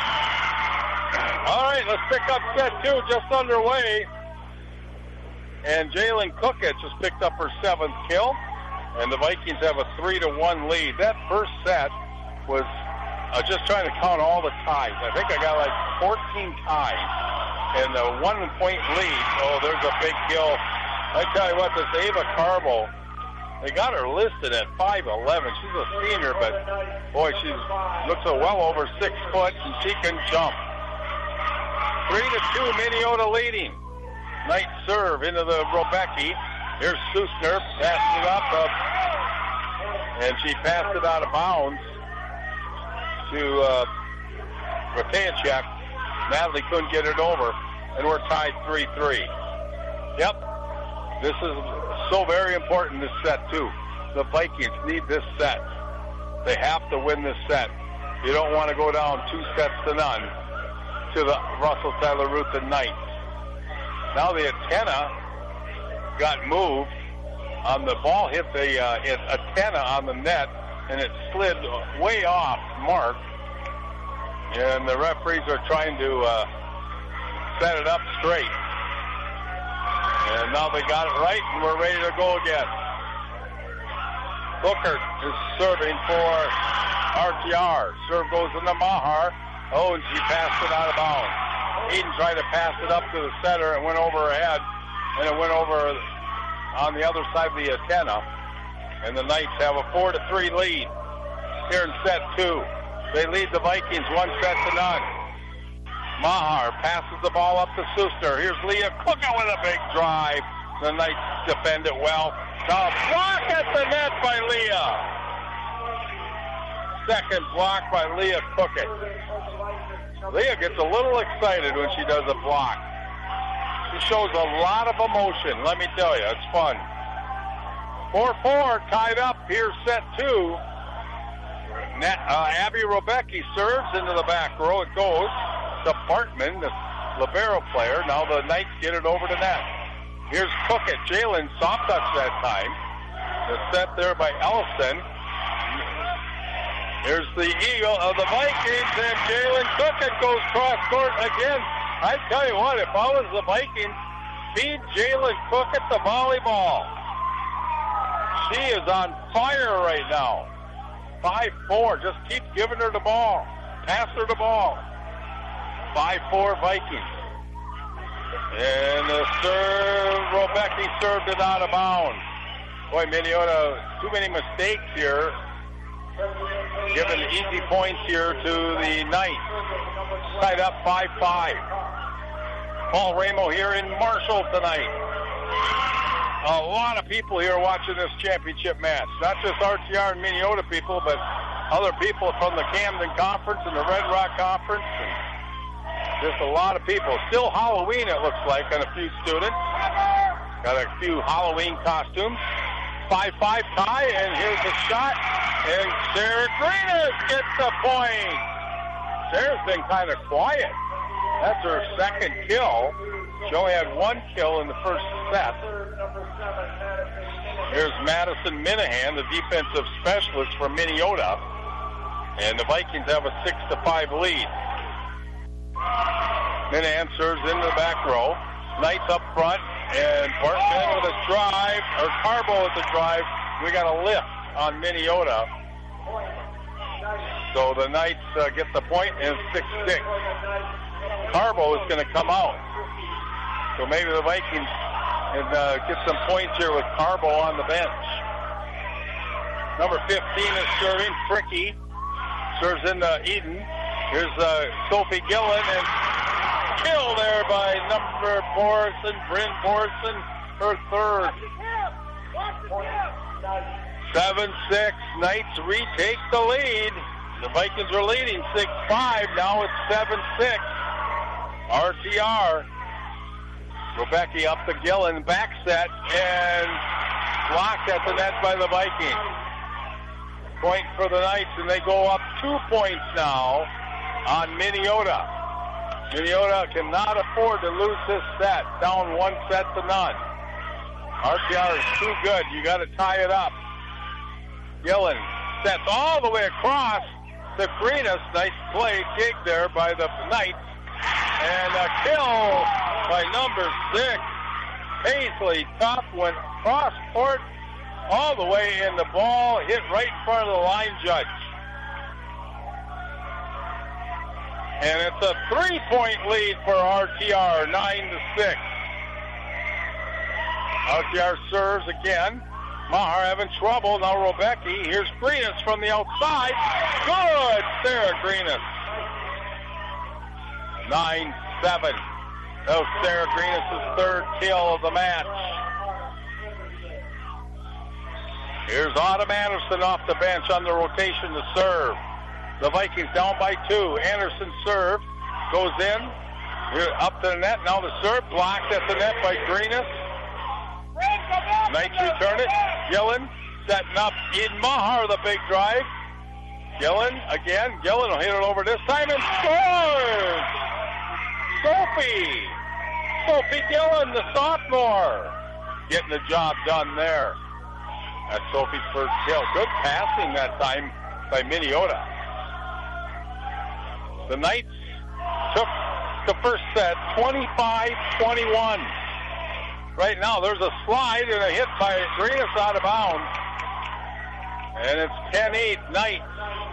All right, let's pick up set two, just underway. And Jalen Cookett just picked up her seventh kill, and the Vikings have a three to one lead. That first set was uh, just trying to count all the ties. I think I got like fourteen ties. And the one-point lead, oh, there's a big kill. I tell you what, this Ava Carbo, they got her listed at five eleven. She's a senior, but, boy, she looks a well over six foot, and she can jump. Three to two, Minneota leading. Nice serve into the Robecki. Here's Susner, passing it up, uh, and she passed it out of bounds to uh, Ratajczak. Natalie couldn't get it over, and we're tied three three. Yep, this is so very important, this set, too. The Vikings need this set. They have to win this set. You don't want to go down two sets to none to the Russell Tyler Ruth Knights. Now the antenna got moved. On the ball hit the uh, antenna on the net, and it slid way off mark. And the referees are trying to uh, set it up straight. And now they got it right, and we're ready to go again. Booker is serving for R T R. Serve goes into Mahar. Oh, and she passed it out of bounds. Eden tried to pass it up to the center. It went over her head, and it went over on the other side of the antenna. And the Knights have a four to three lead here in set two. They lead the Vikings one set to none. Mahar passes the ball up to Suster. Here's Leah Cookett with a big drive. The Knights defend it well. Now block at the net by Leah. Second block by Leah Cookett. Leah gets a little excited when she does a block. She shows a lot of emotion, let me tell you. It's fun. four four, tied up. Here's set two. Net, uh, Abby Robecki serves into the back row. It goes to Bartman, the libero player. Now the Knights get it over to net. Here's Cookett. Jalen soft touch that time. The set there by Ellison. Here's the Eagle of the Vikings, and Jalen Cookett goes cross court again. I tell you what, if I was the Vikings, feed Jalen Cookett the volleyball. She is on fire right now. five four, just keep giving her the ball. Pass her the ball. five four Vikings. And the serve, Robecki served it out of bounds. Boy, Minneota, too many mistakes here. Giving easy points here to the Knights. Tied up five five. Paul Ramo here in Marshall tonight. A lot of people here watching this championship match. Not just R T R and Minneota people, but other people from the Camden Conference and the Red Rock Conference. And just a lot of people. Still Halloween, it looks like, on a few students. Got a few Halloween costumes. five five tie, and here's a shot. And Sarah Greenis gets the point. Sarah's been kind of quiet. That's her second kill. She only had one kill in the first set. Here's Madison Minahan, the defensive specialist for Minneota. And the Vikings have a six to five lead. Minahan serves into the back row. Knights up front, and Bartman with a drive, or Carbo with the drive. We got a lift on Minneota. So the Knights uh, get the point, and six six. Carbo is going to come out. So maybe the Vikings can uh, get some points here with Carbo on the bench. Number fifteen is serving. Fricky serves into Eden. Here's uh, Sophie Gillen, and kill there by number Borison, Bryn Borison, her third. seven six, Knights retake the lead. The Vikings are leading six five. Now it's seven six. R T R. Rebecca up to Gillen, back set, and blocked at the net by the Vikings. Point for the Knights, and they go up two points now on Minneota. Minneota cannot afford to lose this set, down one set to none. R T R is too good. You got to tie it up. Gillen sets all the way across to Greenis. Nice play, dig there by the Knights. And a kill by number six. Paisley Tough went cross court all the way, and the ball hit right in front of the line judge. And it's a three-point lead for R T R, nine to six. R T R serves again. Maher having trouble. Now Robecki. Here's Greenis from the outside. Good, Sarah Greenis. nine seven. That was Sarah Greenis' third kill of the match. Here's Autumn Anderson off the bench on the rotation to serve. The Vikings down by two. Anderson serve. Goes in. Here up to the net. Now the serve. Blocked at the net by Greenis. Knights return it. Gillen setting up Eden Maher with a big drive. Gillen again. Gillen will hit it over this time and scores! Sophie! Sophie Gillen, the sophomore, getting the job done there. That's Sophie's first kill. Good passing that time by Minneota. The Knights took the first set twenty-five twenty-one. Right now there's a slide and a hit by Greenis out of bounds. And it's ten eight Knights.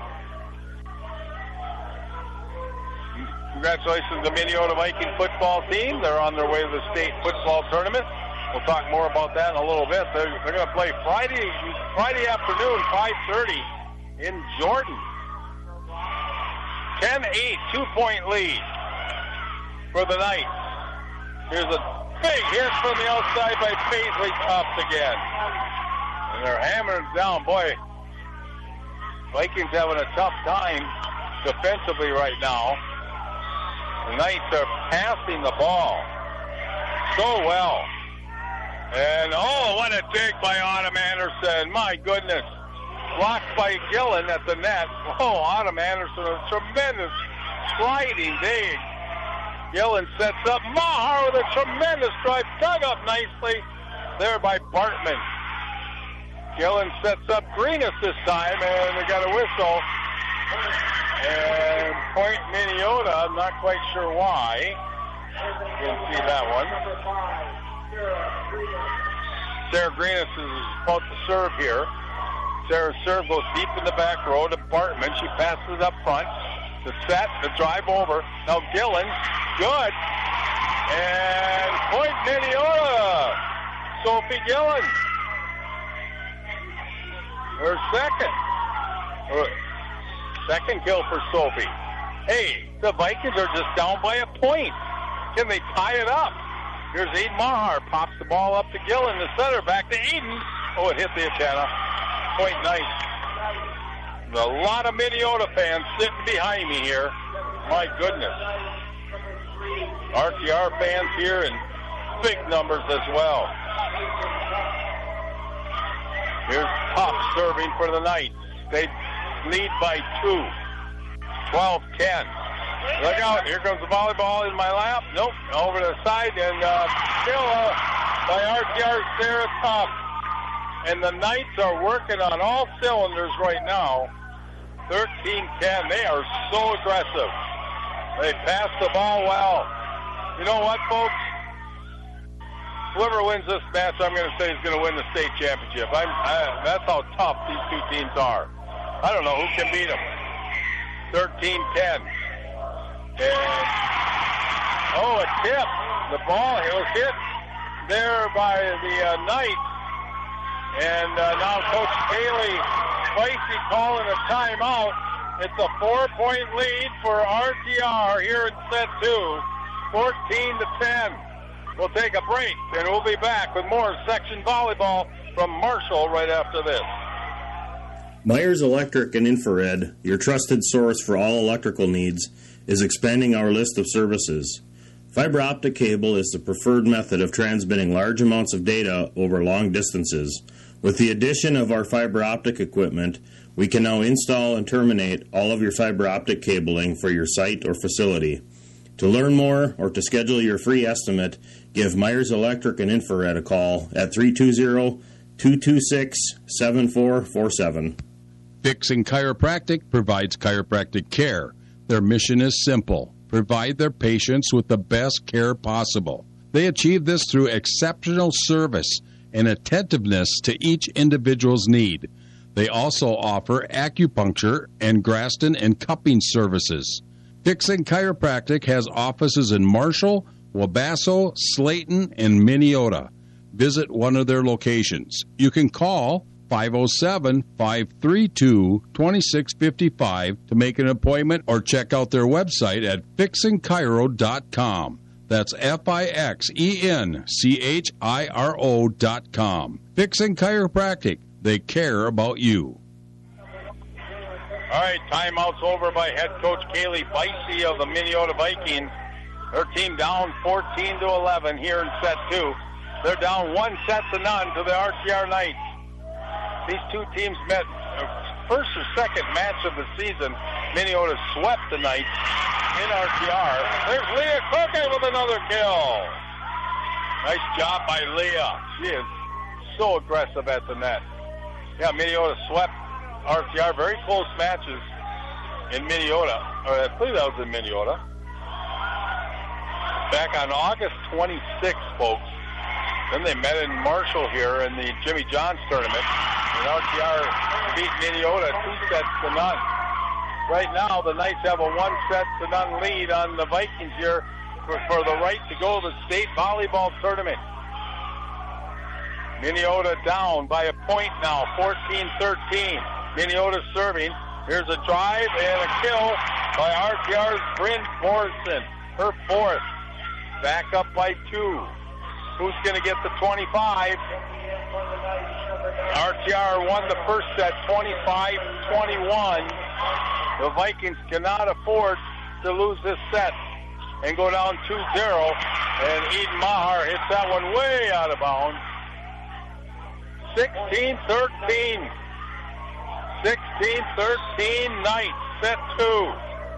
Congratulations to the Minneota Viking football team. They're on their way to the state football tournament. We'll talk more about that in a little bit. They're, they're going to play Friday Friday afternoon, five thirty in Jordan. ten eight, two-point lead for the Knights. Here's a big hit from the outside by Paisley Tufts again. And they're hammering it down. Boy, Vikings having a tough time defensively right now. The Knights are passing the ball so well. And, oh, what a dig by Autumn Anderson. My goodness. Blocked by Gillen at the net. Oh, Autumn Anderson, a tremendous sliding dig. Gillen sets up Maher with a tremendous drive. Dug up nicely there by Bartman. Gillen sets up Greenis this time, and they got a whistle. And point Minneota, I'm not quite sure why. You can see that one. Sarah Greenis is about to serve here. Sarah's serve goes deep in the back row to Bartman. She passes it up front. The set, the drive over. Now Gillen, good. And point Minneota. Sophie Gillen. Her second. Her second kill for Sophie. Hey, the Vikings are just down by a point. Can they tie it up? Here's Eden Mahar. Pops the ball up to Gill in the center. Back to Eden. Oh, it hit the antenna. Point nice. A lot of Minneota fans sitting behind me here. My goodness. R T R fans here in big numbers as well. Here's Tough serving for the Knights. They lead by two. twelve ten. Look out. Here comes the volleyball in my lap. Nope. Over to the side. And uh, still uh, by R T R Sarah Tough. And the Knights are working on all cylinders right now. thirteen ten. They are so aggressive. They pass the ball well. You know what, folks? Whoever wins this match, I'm going to say is going to win the state championship. I'm, I, that's how tough these two teams are. I don't know who can beat them. thirteen ten. And, oh, a tip. The ball it was hit there by the uh, Knights. And uh, now Coach Kaylee Spicy calling a timeout. It's a four-point lead for R T R here in set two, fourteen to ten. We'll take a break, and we'll be back with more section volleyball from Marshall right after this. Myers Electric and Infrared, your trusted source for all electrical needs, is expanding our list of services. Fiber optic cable is the preferred method of transmitting large amounts of data over long distances. With the addition of our fiber optic equipment, we can now install and terminate all of your fiber optic cabling for your site or facility. To learn more or to schedule your free estimate, give Myers Electric and Infrared a call at three two zero, two two six, seven four four seven. Fixing Chiropractic provides chiropractic care. Their mission is simple: provide their patients with the best care possible. They achieve this through exceptional service and attentiveness to each individual's need. They also offer acupuncture and Graston and cupping services. Fixing Chiropractic has offices in Marshall, Wabasso, Slayton, and Minneota. Visit one of their locations. You can call five oh seven, five three two, two six five five to make an appointment or check out their website at fixing chiro dot com. That's F I X E N C H I R O dot com. Fixing Chiropractic. They care about you. All right, timeout's over by head coach Kaylee Bicey of the Minneota Vikings. Her team down fourteen to eleven here in set two. They're down one set to none to the R T R Knights. These two teams met first or second match of the season. Minneota swept the Knights in R T R. There's Leah Cookett with another kill. Nice job by Leah. She is so aggressive at the net. Yeah, Minneota swept R T R. Very close matches in Minneota. Or I believe that was in Minneota. Back on August twenty-sixth, folks. Then they met in Marshall here in the Jimmy Johns tournament. And R T R beat Minneota two sets to none. Right now, the Knights have a one set to none lead on the Vikings here for, for the right to go to the state volleyball tournament. Minneota down by a point now, fourteen thirteen. Minneota serving. Here's a drive and a kill by R T R's Bryn Morrison. Her fourth. Back up by two. Who's going to get the twenty-five? R T R won the first set, twenty-five twenty-one. The Vikings cannot afford to lose this set and go down two zero. And Eden Mahar hits that one way out of bounds. sixteen thirteen. sixteen thirteen, Knights, set two.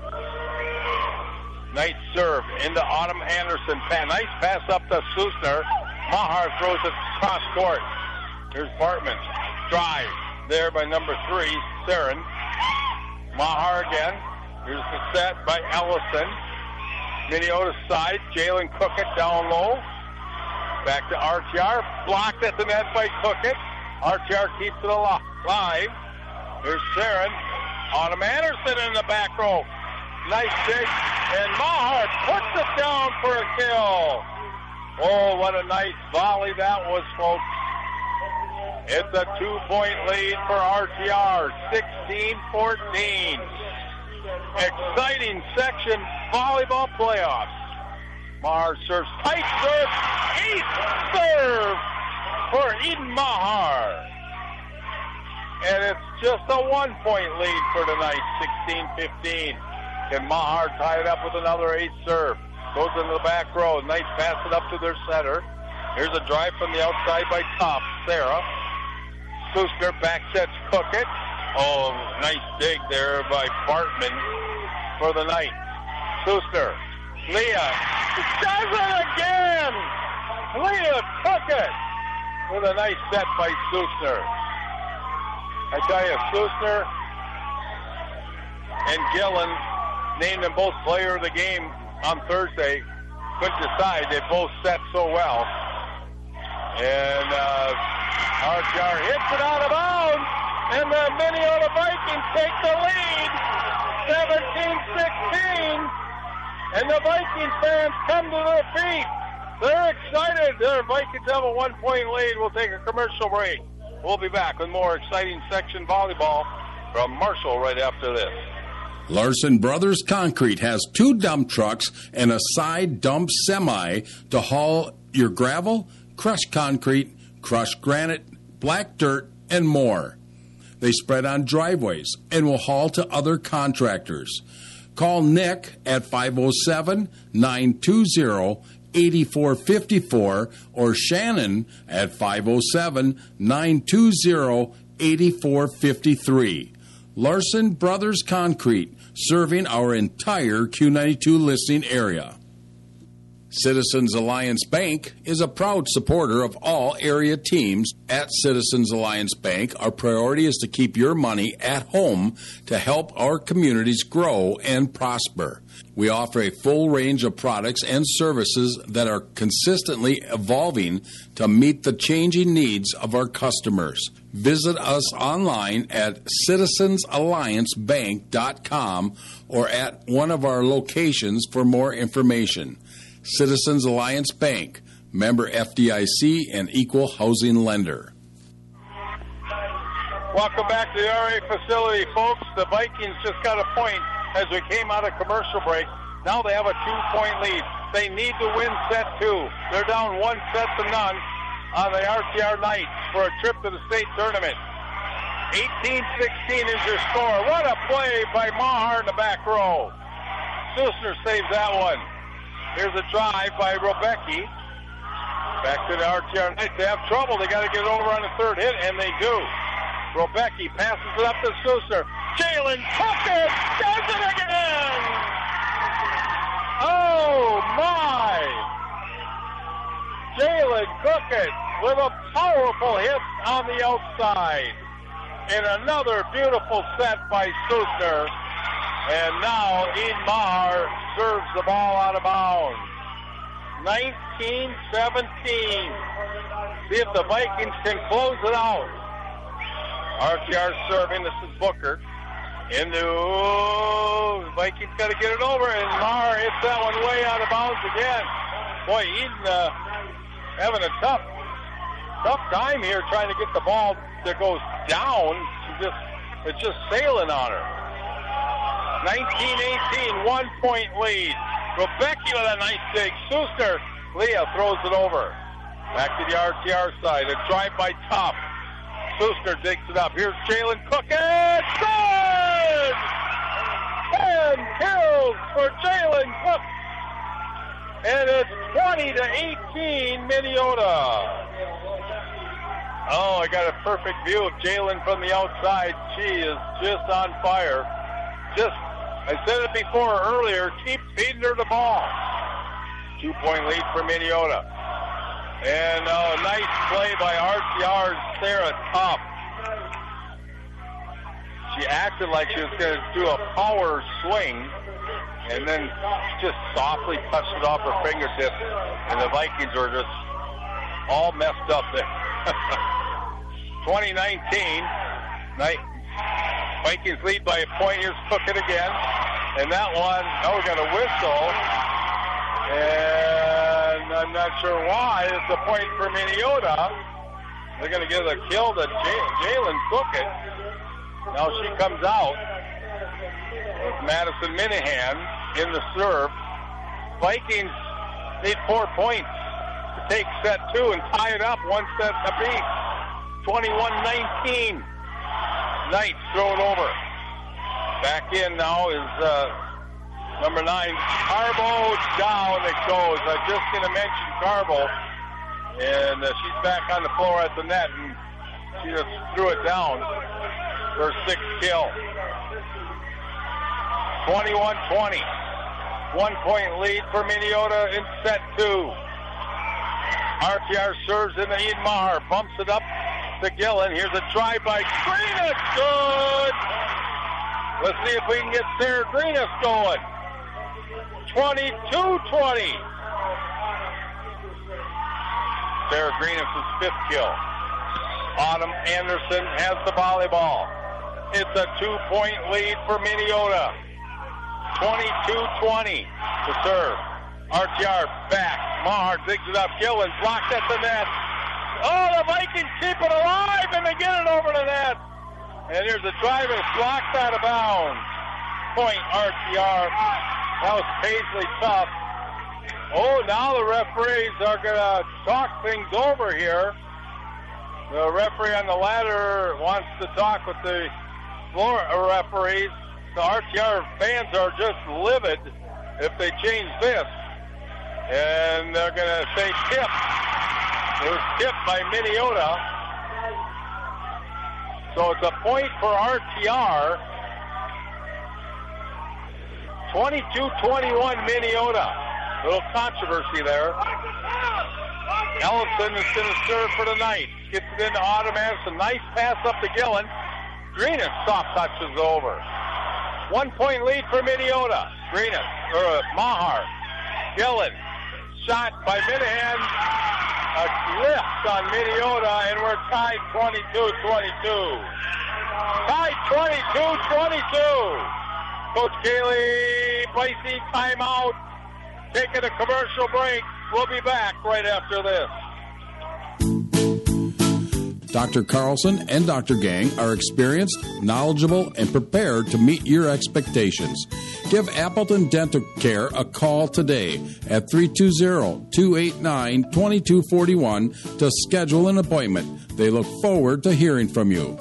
Knights serve into Autumn Anderson. Nice pass up to Susner. Mahar throws it cross court. Here's Bartman. Drive there by number three, Saren. Mahar again. Here's the set by Ellison. Minneota side. Jalen Cookett down low. Back to R T R. Blocked at the net by Cookett. R T R keeps it alive. Here's Saren. Autumn Anderson in the back row. Nice dig. And Mahar puts it down for a kill. Oh, what a nice volley that was, folks. It's a two-point lead for R T R, sixteen fourteen. Exciting section volleyball playoffs. Maher serves tight serve. Ace serve for Eden Maher. And it's just a one-point lead for tonight, sixteen fifteen. Can Maher tie it up with another ace serve? Goes into the back row. Nice pass it up to their center. Here's a drive from the outside by Top. Sarah. Susner back sets Cookett. Oh, nice dig there by Bartman for the night. Susner. Leah does it again! Leah Cookett with a nice set by Susner. I tell you, Susner and Gillen named them both player of the game on Thursday. Couldn't decide. They both set so well. And uh, Archer hits it out of bounds, and the Minneota Vikings take the lead, seventeen sixteen. And the Vikings fans come to their feet. They're excited. The Vikings have a one-point lead. We'll take a commercial break. We'll be back with more exciting section volleyball from Marshall right after this. Larson Brothers Concrete has two dump trucks and a side dump semi to haul your gravel, crushed concrete, crushed granite, black dirt, and more. They spread on driveways and will haul to other contractors. Call Nick at five oh seven, nine two zero, eight four five four or Shannon at five oh seven, nine two zero, eight four five three. Larson Brothers Concrete, serving our entire Q ninety-two listening area. Citizens Alliance Bank is a proud supporter of all area teams. At Citizens Alliance Bank, our priority is to keep your money at home to help our communities grow and prosper. We offer a full range of products and services that are consistently evolving to meet the changing needs of our customers. Visit us online at citizens alliance bank dot com or at one of our locations for more information. Citizens Alliance Bank, member F D I C and equal housing lender. Welcome back to the R A facility, folks. The Vikings just got a point as we came out of commercial break. Now they have a two-point lead. They need to win set two. They're down one set to none on the R C R Knights for a trip to the state tournament. eighteen sixteen is your score. What a play by Maher in the back row. Susner saves that one. Here's a drive by Rebecki. Back to the R T R Knights. They have trouble. They got to get over on the third hit, and they do. Rebecki passes it up to Susner. Jalen Cookett does it again! Oh, my! Jalen Cookett with a powerful hit on the outside. And another beautiful set by Susner. And now Eden Maher serves the ball out of bounds. nineteen seventeen. See if the Vikings can close it out. R T R serving. This is Booker. Into Vikings got to get it over, and Maher hits that one way out of bounds again. Boy, Eden uh, having a tough, tough time here trying to get the ball that goes down. She just, it's just sailing on her. nineteen eighteen, one-point lead. Rebecki with a nice dig. Susner, Leah throws it over. Back to the R T R side. A drive by Top. Susner digs it up. Here's Jalen Cookett. Good! ten kills for Jalen Cook. And it's twenty to eighteen, Minneota. Oh, I got a perfect view of Jalen from the outside. She is just on fire. Just, I said it before earlier, keep feeding her the ball. Two-point lead for Minneota. And uh, a nice play by R C R's Sarah Top. She acted like she was going to do a power swing, and then just softly touched it off her fingertips, and the Vikings were just all messed up there. twenty nineteen, Vikings lead by a point. Here's Cookett again, and that one, oh, we got a whistle, and I'm not sure why. It's a point for Minneota. They're going to give a kill to J- Jalen Cookett. Now she comes out with Madison Minahan in the serve. Vikings Need four points to take set two and tie it up one set apiece. twenty-one nineteen. Knights throw it over. Back in now is uh, number nine, Carbo. Down it goes. I'm just going to mention Carbo. And uh, she's back on the floor at the net, and she just threw it down for a sixth kill. twenty-one twenty. One-point lead for Minneota in set two. R T R serves in the Eden Maher. Bumps it up to Gillen. Here's a try by Greenis. Good. Let's see if we can get Sarah Greenis going. twenty-two twenty. Sarah Greenis' fifth kill. Autumn Anderson has the volleyball. It's a two-point lead for Minneota. twenty-two twenty to serve. R T R back. Maher digs it up. Gillen blocked at the net. Oh, the Vikings keep it alive, and they get it over the net. And here's a drive, and it's blocked out of bounds. Point R T R. That was Paisley tough. Oh, now the referees are going to talk things over here. The referee on the ladder wants to talk with the floor referees. The R T R fans are just livid if they change this. And they're going to say tip. It was tipped by Minneota. So it's a point for R T R. twenty-two twenty-one Minneota. Little controversy there. Ellison is going to serve for the Knights. Gets it into Autumn Anderson. Nice pass up to Gillen. Greenis soft touches over. One point lead for Minneota. Greenis, or uh, Maher. Gillen. Shot by Minahan. A lift on Minneota, and we're tied twenty-two twenty-two. Tied twenty-two twenty-two. Coach Kaylee Bicey, timeout. Taking a commercial break. We'll be back right after this. Doctor Carlson and Doctor Gang are experienced, knowledgeable, and prepared to meet your expectations. Give Appleton Dental Care a call today at three two zero, two eight nine, two two four one to schedule an appointment. They look forward to hearing from you.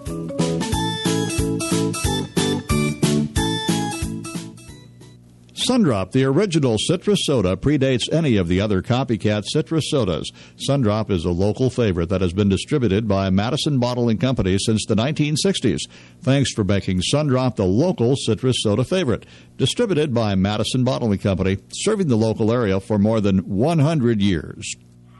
Sundrop, the original citrus soda, predates any of the other copycat citrus sodas. Sundrop is a local favorite that has been distributed by Madison Bottling Company since the nineteen sixties. Thanks for making Sundrop the local citrus soda favorite. Distributed by Madison Bottling Company, serving the local area for more than one hundred years.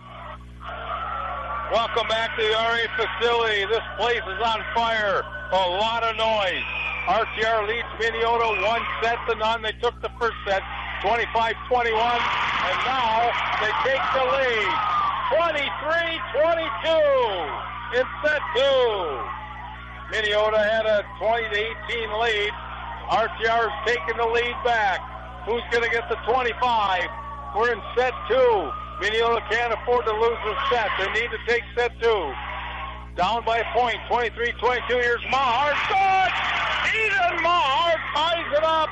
Welcome back to the R A facility. This place is on fire. A lot of noise. R T R leads Minneota one set to none. They took the first set, twenty-five twenty-one, and now they take the lead, twenty-three twenty-two in set two. Minneota had a twenty to eighteen lead. R T R is taking the lead back. Who's going to get the twenty-five? We're in set two. Minneota can't afford to lose a set. They need to take set two. Down by a point, twenty-three twenty-two. Here's Maher. Good! Eden Maher ties it up.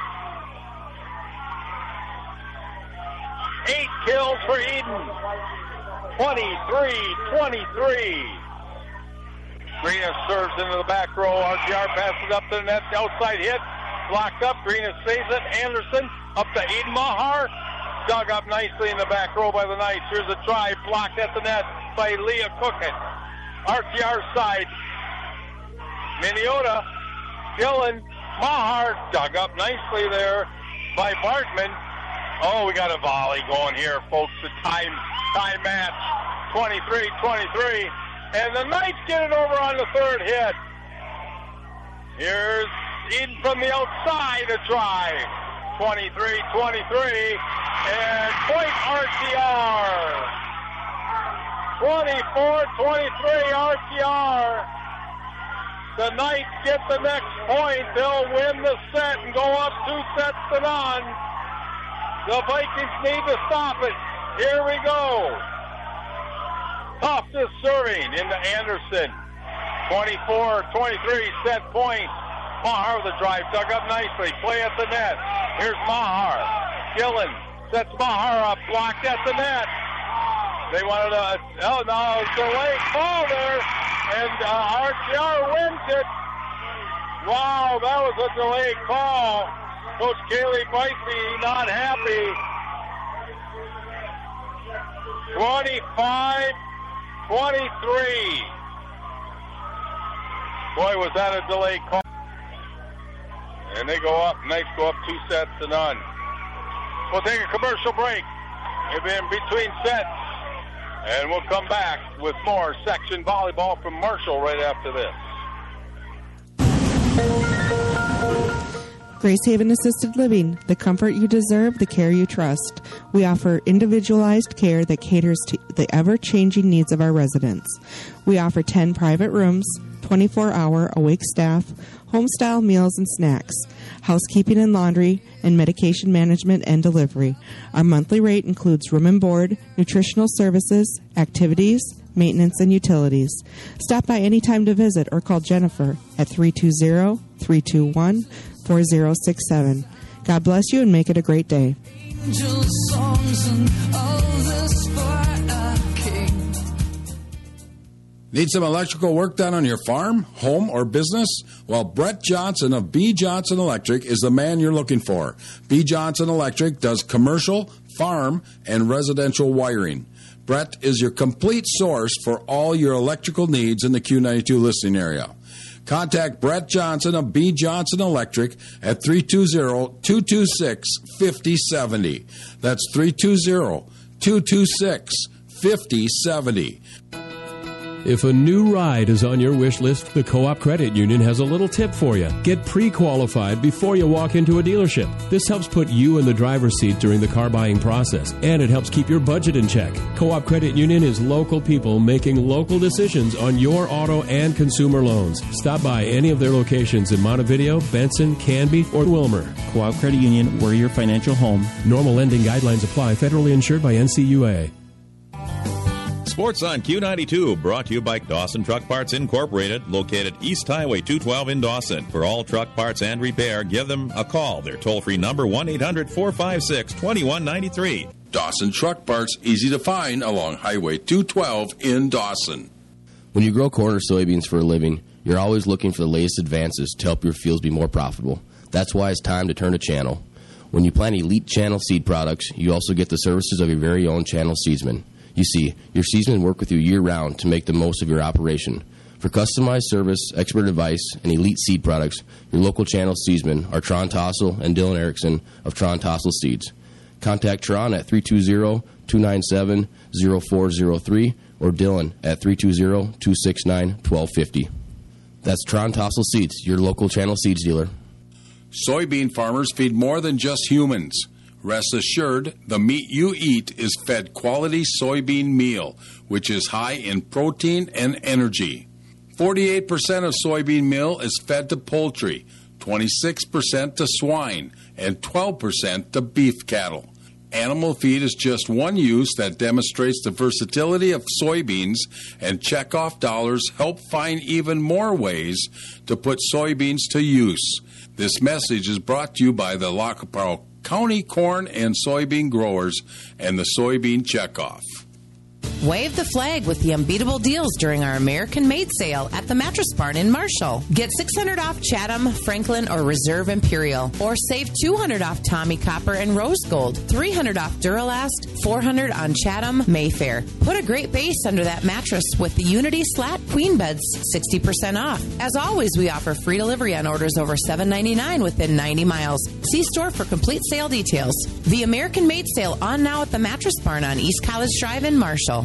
Eight kills for Eden. twenty-three twenty-three. Greenis serves into the back row. R T R passes up to the net. Outside hit. Blocked up. Greenis saves it. Anderson up to Eden Maher. Dug up nicely in the back row by the Knights. Here's a try. Blocked at the net by Leah Cookin. R T R side. Minneota. Gillen. Maher dug up nicely there by Bartman. Oh, we got a volley going here, folks. The time, time match. twenty-three twenty-three. And the Knights get it over on the third hit. Here's Eden from the outside a try. twenty-three twenty-three. And point R T R. twenty-four twenty-three R T R. The Knights get the next point. They'll win the set and go up two sets to none. The Vikings need to stop it. Here we go. Tough is serving into Anderson. twenty-four twenty-three set point. Maher with the drive. Dug up nicely. Play at the net. Here's Maher. Gillen Sets Mahara blocked at the net. They wanted a, oh no, delayed call there, and uh, R T R wins it. Wow, that was a delayed call. Coach Kaylee Bicey not happy. twenty-five twenty-three. Boy, was that a delayed call. And they go up, Knights go up two sets to none. We'll take a commercial break. We'll be in between sets. And we'll come back with more section volleyball from Marshall right after this. Grace Haven Assisted Living, the comfort you deserve, the care you trust. We offer individualized care that caters to the ever-changing needs of our residents. We offer ten private rooms, twenty-four hour awake staff, home-style meals and snacks, housekeeping and laundry, and medication management and delivery. Our monthly rate includes room and board, nutritional services, activities, maintenance, and utilities. Stop by anytime to visit or call Jennifer at three two zero, three two one, four zero six seven. God bless you and make it a great day. Need some electrical work done on your farm, home, or business? Well, Brett Johnson of B. Johnson Electric is the man you're looking for. B. Johnson Electric does commercial, farm, and residential wiring. Brett is your complete source for all your electrical needs in the Q ninety-two listening area. Contact Brett Johnson of B. Johnson Electric at three two zero, two two six, five zero seven zero. That's three two zero, two two six, five zero seven zero. If a new ride is on your wish list, the Co-op Credit Union has a little tip for you. Get pre-qualified before you walk into a dealership. This helps put you in the driver's seat during the car buying process, and it helps keep your budget in check. Co-op Credit Union is local people making local decisions on your auto and consumer loans. Stop by any of their locations in Montevideo, Benson, Canby, or Wilmer. Co-op Credit Union, we're your financial home. Normal lending guidelines apply. Federally insured by N C U A. Sports on Q ninety-two, brought to you by Dawson Truck Parts Incorporated, located East Highway two twelve in Dawson. For all truck parts and repair, give them a call. Their toll-free number, one eight hundred, four five six, two one nine three. Dawson Truck Parts, easy to find along Highway two twelve in Dawson. When you grow corn or soybeans for a living, you're always looking for the latest advances to help your fields be more profitable. That's why it's time to turn to Channel. When you plant Elite Channel seed products, you also get the services of your very own Channel seedsman. You see, your seedsmen work with you year-round to make the most of your operation. For customized service, expert advice, and elite seed products, your local Channel seedsmen are Tron Tossel and Dylan Erickson of Tron Tossel Seeds. Contact Tron at three two zero, two nine seven, zero four zero three or Dylan at three two zero, two six nine, one two five zero. That's Tron Tossel Seeds, your local Channel Seeds dealer. Soybean farmers feed more than just humans. Rest assured, the meat you eat is fed quality soybean meal, which is high in protein and energy. forty-eight percent of soybean meal is fed to poultry, twenty-six percent to swine, and twelve percent to beef cattle. Animal feed is just one use that demonstrates the versatility of soybeans, and checkoff dollars help find even more ways to put soybeans to use. This message is brought to you by the Lacaparo County Corn and Soybean Growers and the Soybean Checkoff. Wave the flag with the unbeatable deals during our American-made sale at the Mattress Barn in Marshall. Get six hundred dollars off Chatham, Franklin, or Reserve Imperial. Or save two hundred dollars off Tommy Copper and Rose Gold. three hundred dollars off Duralast. four hundred dollars on Chatham, Mayfair. Put a great base under that mattress with the Unity Slat Queen Beds, sixty percent off. As always, we offer free delivery on orders over seven ninety-nine within ninety miles. See store for complete sale details. The American-made sale on now at the Mattress Barn on East College Drive in Marshall.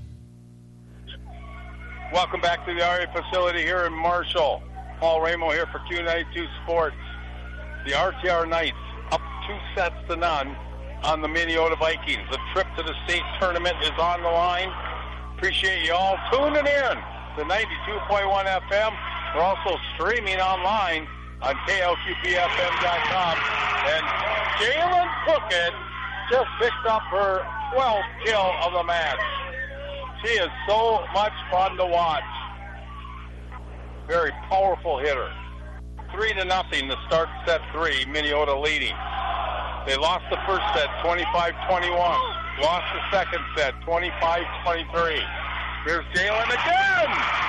Welcome back to the R A facility here in Marshall. Paul Ramo here for Q ninety-two Sports. The R T R Knights up two sets to none on the Minnesota Vikings. The trip to the state tournament is on the line. Appreciate you all tuning in to ninety-two point one F M. We're also streaming online on K L Q P F M dot com. And Jalen Puckett just picked up her twelfth kill of the match. She is so much fun to watch. Very powerful hitter. Three to nothing to start set three. Minnesota leading. They lost the first set, twenty-five twenty-one. Lost the second set, twenty-five twenty-three. Here's Jalen again.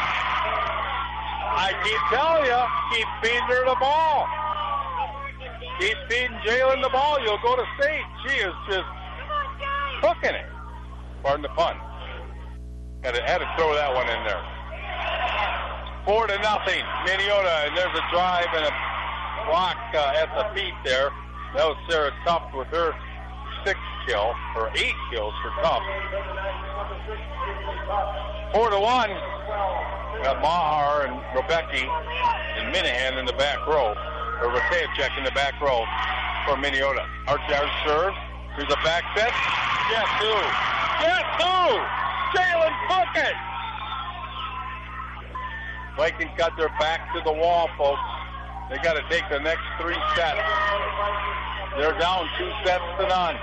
I keep telling you, keep feeding her the ball. Keep feeding Jalen the ball. You'll go to state. She is just cooking it. Pardon the pun. Had to, had to throw that one in there. Four to nothing. Minneota, and there's a drive and a block uh, at the feet there. That was Sarah Tuft with her sixth kill, or eight kills for Tuft. Four to one. Got Mahar and Rebecki and Minahan in the back row, or Ratejacek in the back row for Minneota. Archer serves. Here's a back set. Yes, who? Yes, who? Jalen Puckett. Vikings got their back to the wall, folks. They got to take the next three sets. They're down two sets to none.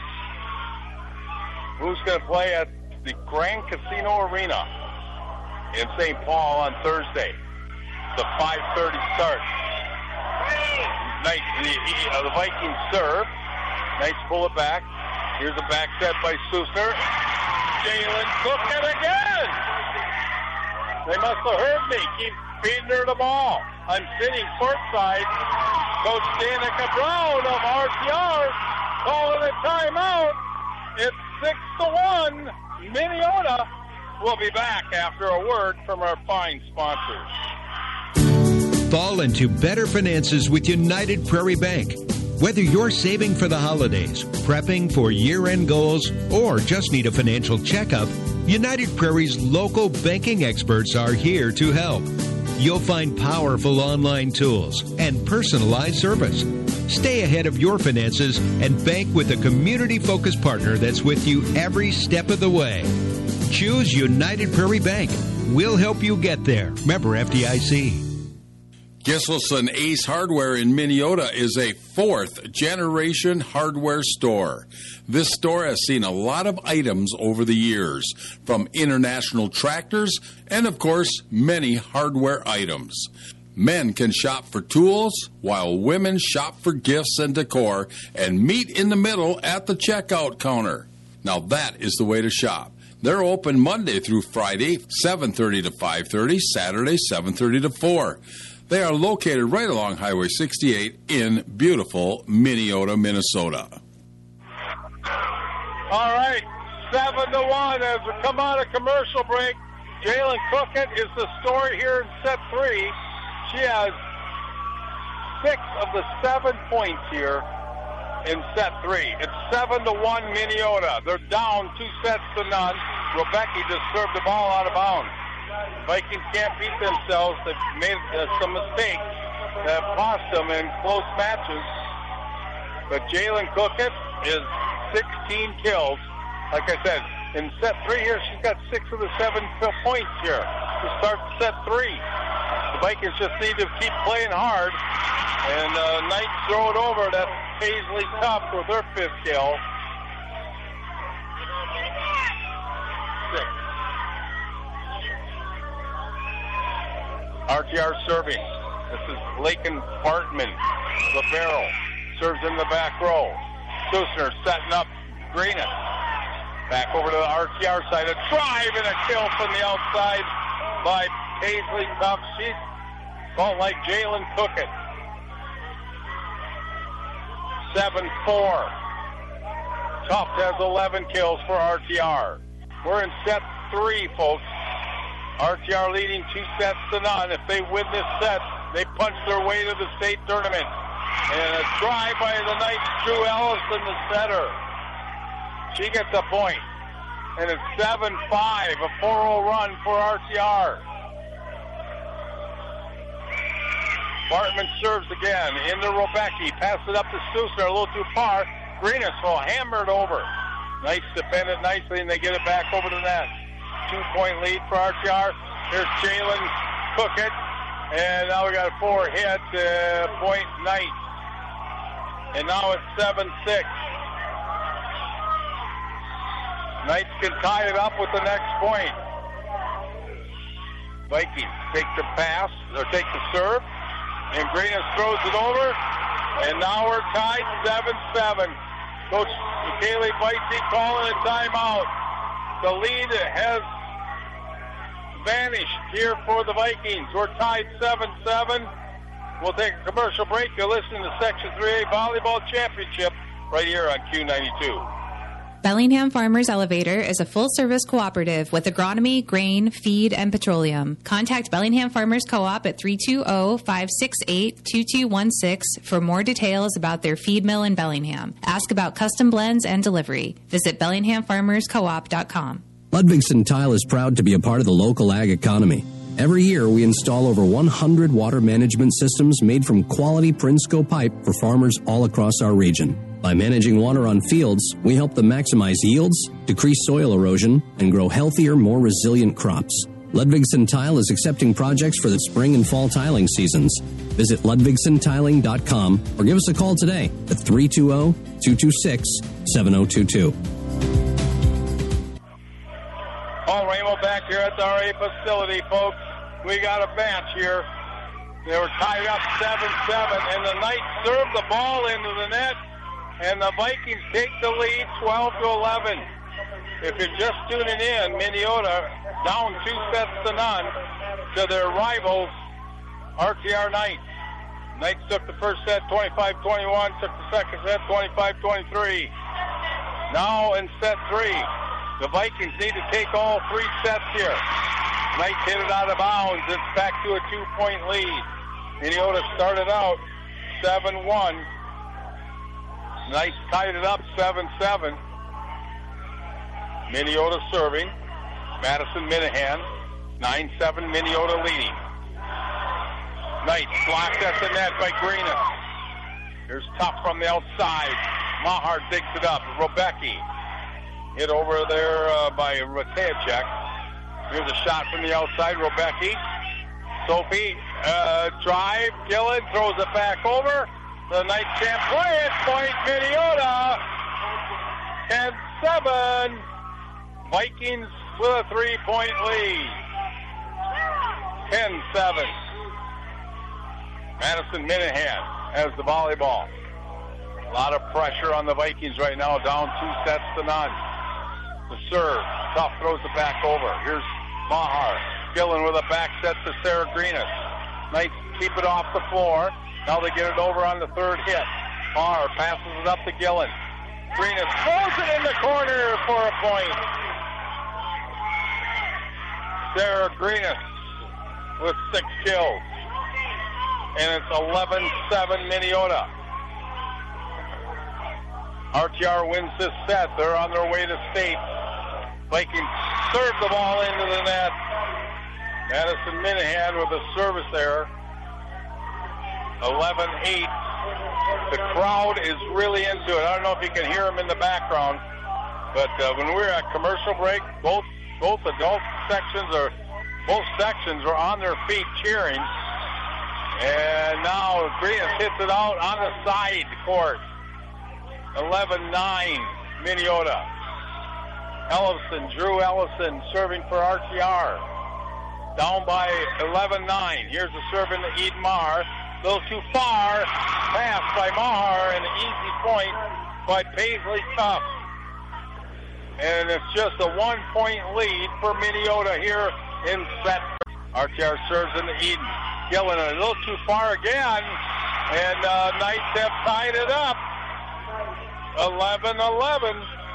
Who's going to play at the Grand Casino Arena in Saint Paul on Thursday? The five thirty start. Nice. The, uh, the Vikings serve. Nice pull it back. Here's a back set by Susner. Jalen Puckett again. They must have heard me. Keep feeding her the ball. I'm sitting courtside. Coach Danica Brown of R T R calling a timeout. It's six to one. Minneota will be back after a word from our fine sponsors. Fall into better finances with United Prairie Bank. Whether you're saving for the holidays, prepping for year-end goals, or just need a financial checkup, United Prairie's local banking experts are here to help. You'll find powerful online tools and personalized service. Stay ahead of your finances and bank with a community-focused partner that's with you every step of the way. Choose United Prairie Bank. We'll help you get there. Member F D I C. Giselson Ace Hardware in Minneota is a fourth-generation hardware store. This store has seen a lot of items over the years, from international tractors and, of course, many hardware items. Men can shop for tools, while women shop for gifts and decor and meet in the middle at the checkout counter. Now that is the way to shop. They're open Monday through Friday, seven thirty to five thirty, Saturday, seven thirty to four. They are located right along Highway sixty-eight in beautiful Minneota, Minnesota. All right, seven to one as we come out of commercial break. Jalen Puckett is the story here in set three. She has six of the seven points here in set three. It's seven to one Minneota. They're down two sets to none. Rebecki just served the ball out of bounds. Vikings can't beat themselves. They've made uh, some mistakes that have cost them in close matches. But Jalen Puckett is sixteen kills. Like I said, in set three here, she's got six of the seven points here to start set three. The Vikings just need to keep playing hard. And uh, Knights throw it over. That's Paisley Tuft with her fifth kill. Six. R T R serving. This is Lakin Bartman, libero. Serves in the back row. Susner setting up Greenis. Back over to the R T R side. A drive and a kill from the outside by Paisley Tuft. She felt like Jalen Puckett. seven four. Tuft has eleven kills for R T R. We're in set three, folks. R T R leading two sets to none. If they win this set, they punch their way to the state tournament. And a drive by the Knights, Drew Ellison, the setter. She gets a point. And it's seven five, a four oh run for R T R. Bartman serves again into Rebecki. Pass it up to Susner, a little too far. Greenis will hammer it over. Nice defend it nicely, and they get it back over the net. Two-point lead for R T R. Here's Jalen Puckett. And now we got a four hit, uh, point Knights. And now it's seven six. Knights can tie it up with the next point. Vikings take the pass, or take the serve. And Greenis throws it over. And now we're tied seven seven. Coach Kaylee Beitze calling a timeout. The lead has vanished here for the Vikings. We're tied seven seven. We'll take a commercial break. You're listening to Section three A Volleyball Championship right here on Q ninety-two. Bellingham Farmers Elevator is a full-service cooperative with agronomy, grain, feed, and petroleum. Contact Bellingham Farmers Co-op at three two zero, five six eight, two two one six for more details about their feed mill in Bellingham. Ask about custom blends and delivery. Visit bellingham farmers co op dot com. Ludwigson Tile is proud to be a part of the local ag economy. Every year, we install over one hundred water management systems made from quality Prinsco pipe for farmers all across our region. By managing water on fields, we help them maximize yields, decrease soil erosion, and grow healthier, more resilient crops. Ludwigson Tile is accepting projects for the spring and fall tiling seasons. Visit ludwigson tiling dot com or give us a call today at three two zero, two two six, seven zero two two. Paul Ramo back here at the R A facility, folks. We got a match here. They were tied up seven seven, and the Knights served the ball into the net, and the Vikings take the lead twelve to eleven. If you're just tuning in, Minneota down two sets to none to their rivals, R T R Knights. Knights took the first set twenty-five twenty-one, took the second set twenty-five twenty-three. Now in set three, the Vikings need to take all three sets here. Knights hit it out of bounds. It's back to a two-point lead. Minneota started out seven one. Knights tied it up seven seven. Minneota serving. Madison Minahan, nine seven, Minneota leading. Knights blocked at the net by Greenis. Here's Tough from the outside. Mahar digs it up. Rebecki hit over there uh, by Ratejek. Here's a shot from the outside. Rebecki. Sophie, uh, drive. Gillen throws it back over. The Knights can't play it. Point Minneota. ten seven. Vikings with a three-point lead. ten seven. Madison Minahan has the volleyball. A lot of pressure on the Vikings right now, down two sets to none. The serve. Tough throws it back over. Here's Mahar. Gillen with a back set to Sarah Greenis. Knights keep it off the floor. Now they get it over on the third hit. Mahar passes it up to Gillen. Greenis throws it in the corner for a point. Sarah Greenis with six kills. And it's eleven seven Minneota. R T R wins this set. They're on their way to state. Vikings serve the ball into the net. Madison Minahan with a service error. eleven eight. The crowd is really into it. I don't know if you can hear them in the background, but uh, when we were at commercial break, both both adult sections or both sections were on their feet cheering. And now Greenis hits it out on the side court. eleven nine, Minneota. Ellison, Drew Ellison serving for R T R. Down by eleven nine. Here's the serve into Eden Maher. A little too far. Pass by Maher and an easy point by Paisley Tough. And it's just a one-point lead for Minneota here in set. R T R serves into Eden. Gillen a little too far again. And uh, Knights have tied it up. eleven eleven.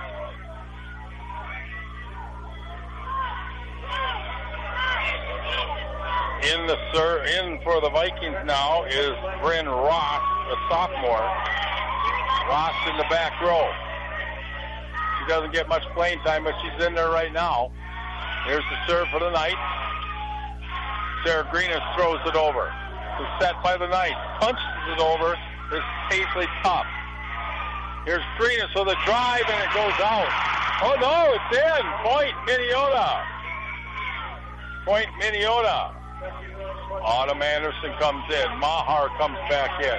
In the sir, in for the Vikings now is Bryn Ross, a sophomore. Ross in the back row. She doesn't get much playing time, but she's in there right now. Here's the serve for the Knights. Sarah Greenis throws it over. It's set by the Knights. Punches it over. It's Paisley Tough. Here's Greenis with a drive, and it goes out. Oh, no, it's in. Point Minneota. Point Minneota. Autumn Anderson comes in. Mahar comes back in.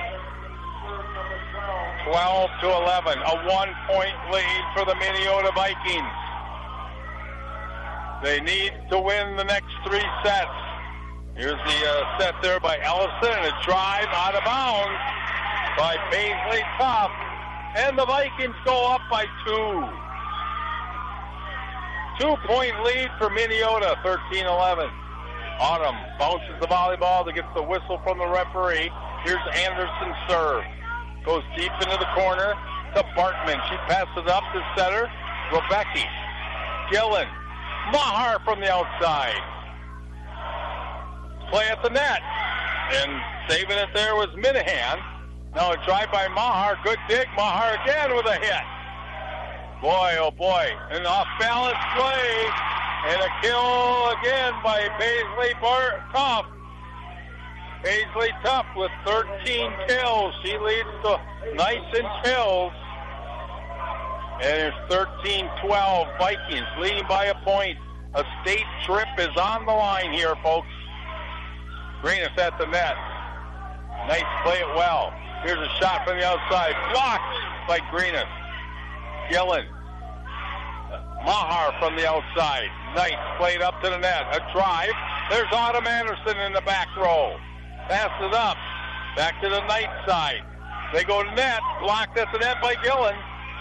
twelve to eleven. A one-point lead for the Minneota Vikings. They need to win the next three sets. Here's the uh, set there by Ellison, and a drive out of bounds. by Paisley Tough. And the Vikings go up by two. Two-point lead for Minneota, thirteen eleven. Autumn bounces the volleyball to get the whistle from the referee. Here's Anderson's serve. Goes deep into the corner to Bartman. She passes it up to center. Rebecki. Gillen. Maher from the outside. Play at the net. And saving it there was Minahan. Now a drive by Maher. Good dig. Maher again with a hit. Boy, oh boy. An off-balance play. And a kill again by Paisley Bar- Tough. Paisley Tough with thirteen kills. She leads the Knights in kills. And it's thirteen twelve. Vikings leading by a point. A state trip is on the line here, folks. Greenis at the net. Knights play it well. Here's a shot from the outside. Blocked by Greenis. Gillen. Maher from the outside. Knights played up to the net. A drive. There's Autumn Anderson in the back row. Pass it up. Back to the Knights side. They go to net. Blocked at the net by Gillen.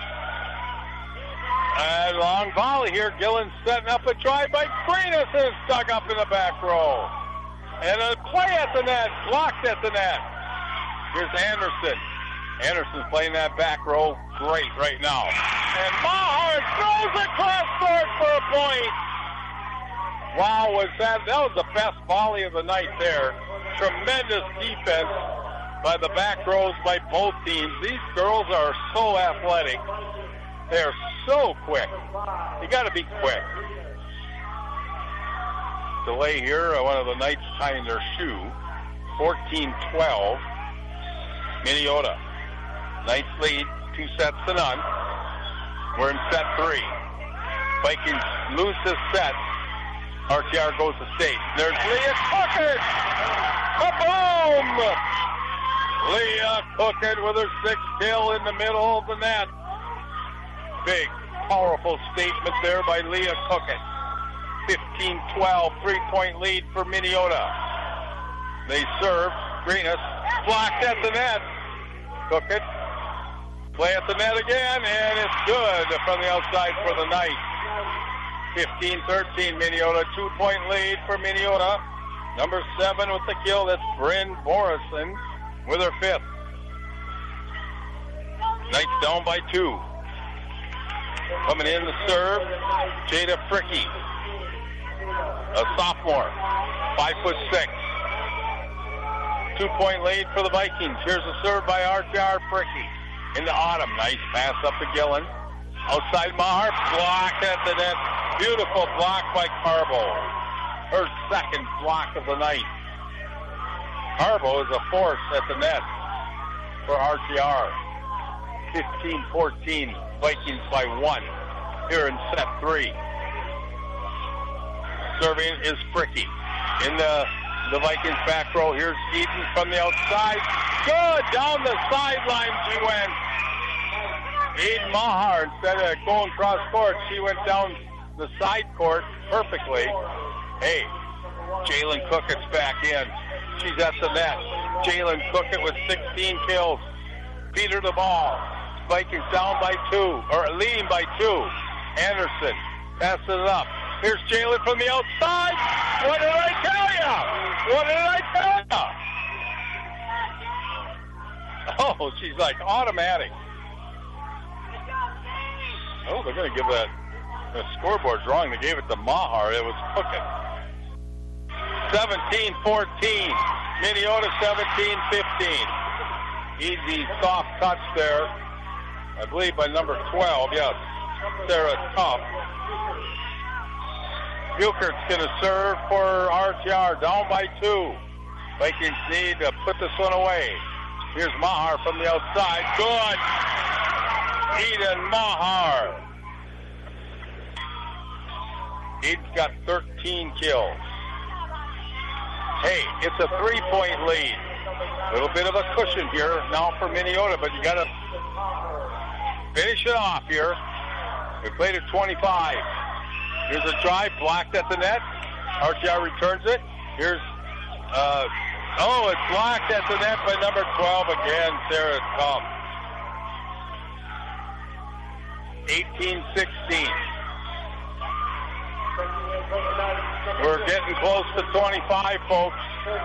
And long volley here. Gillen setting up a drive by Greenis and it's stuck up in the back row. And a play at the net. Blocked at the net. Here's Anderson. Anderson's playing that back row great right now. And Maher throws across court for a point. Wow, was that, that was the best volley of the night there. Tremendous defense by the back rows by both teams. These girls are so athletic. They're so quick. You got to be quick. Delay here. One of the Knights tying their shoe. fourteen twelve. Minneota. Knights lead two sets to none. We're in set three. Vikings lose this set. R T R goes to state. There's Leah Cookett. Kaboom! Leah Cookett with her sixth kill in the middle of the net. Big, powerful statement there by Leah Cookett. fifteen twelve, three-point lead for Minneota. They serve. Greenis blocked at the net. Cookett. Play at the net again, and it's good from the outside for the Knights. fifteen thirteen, Minneota. Two-point lead for Minneota. Number seven with the kill. That's Bryn Morrison with her fifth. Knights down by two. Coming in to serve, Jada Fricky. A sophomore. Five foot six. Two-point lead for the Vikings. Here's a serve by R T R Fricky. In the Autumn. Nice pass up to Gillen. Outside Maher. Blocked at the net. Beautiful block by Carbo. Her second block of the night. Carbo is a force at the net for R T R. fifteen fourteen. Vikings by one here in set three. Serving is Fricky. In the, the Vikings back row. Here's Eden from the outside. Good. Down the sideline she went. Eden Maher, instead of going cross court, she went down the side court perfectly. Hey, Jalen Cookett's back in. She's at the net. Jalen Cookett with sixteen kills. Feed her the ball. Vikings down by two, or leading by two. Anderson passes it up. Here's Jalen from the outside. What did I tell you? What did I tell you? Oh, she's like automatic. Oh, they're going to give that. The scoreboard's wrong. They gave it to Maher. It was Cookett. seventeen fourteen. Minneota seventeen fifteen. Easy soft touch there. I believe by number twelve. Yes. Sarah Tough. Buchert's going to serve for R T R. Down by two. Vikings need to put this one away. Here's Maher from the outside. Good. Eden Maher. Eden's got thirteen kills. Hey, it's a three-point lead. A little bit of a cushion here now for Minneota, but you got to finish it off here. We played at twenty-five. Here's a drive blocked at the net. R T R returns it. Here's uh, Oh, it's blocked at the net by number twelve again, Sarah Tuff. eighteen sixteen. We're getting close to twenty-five, folks.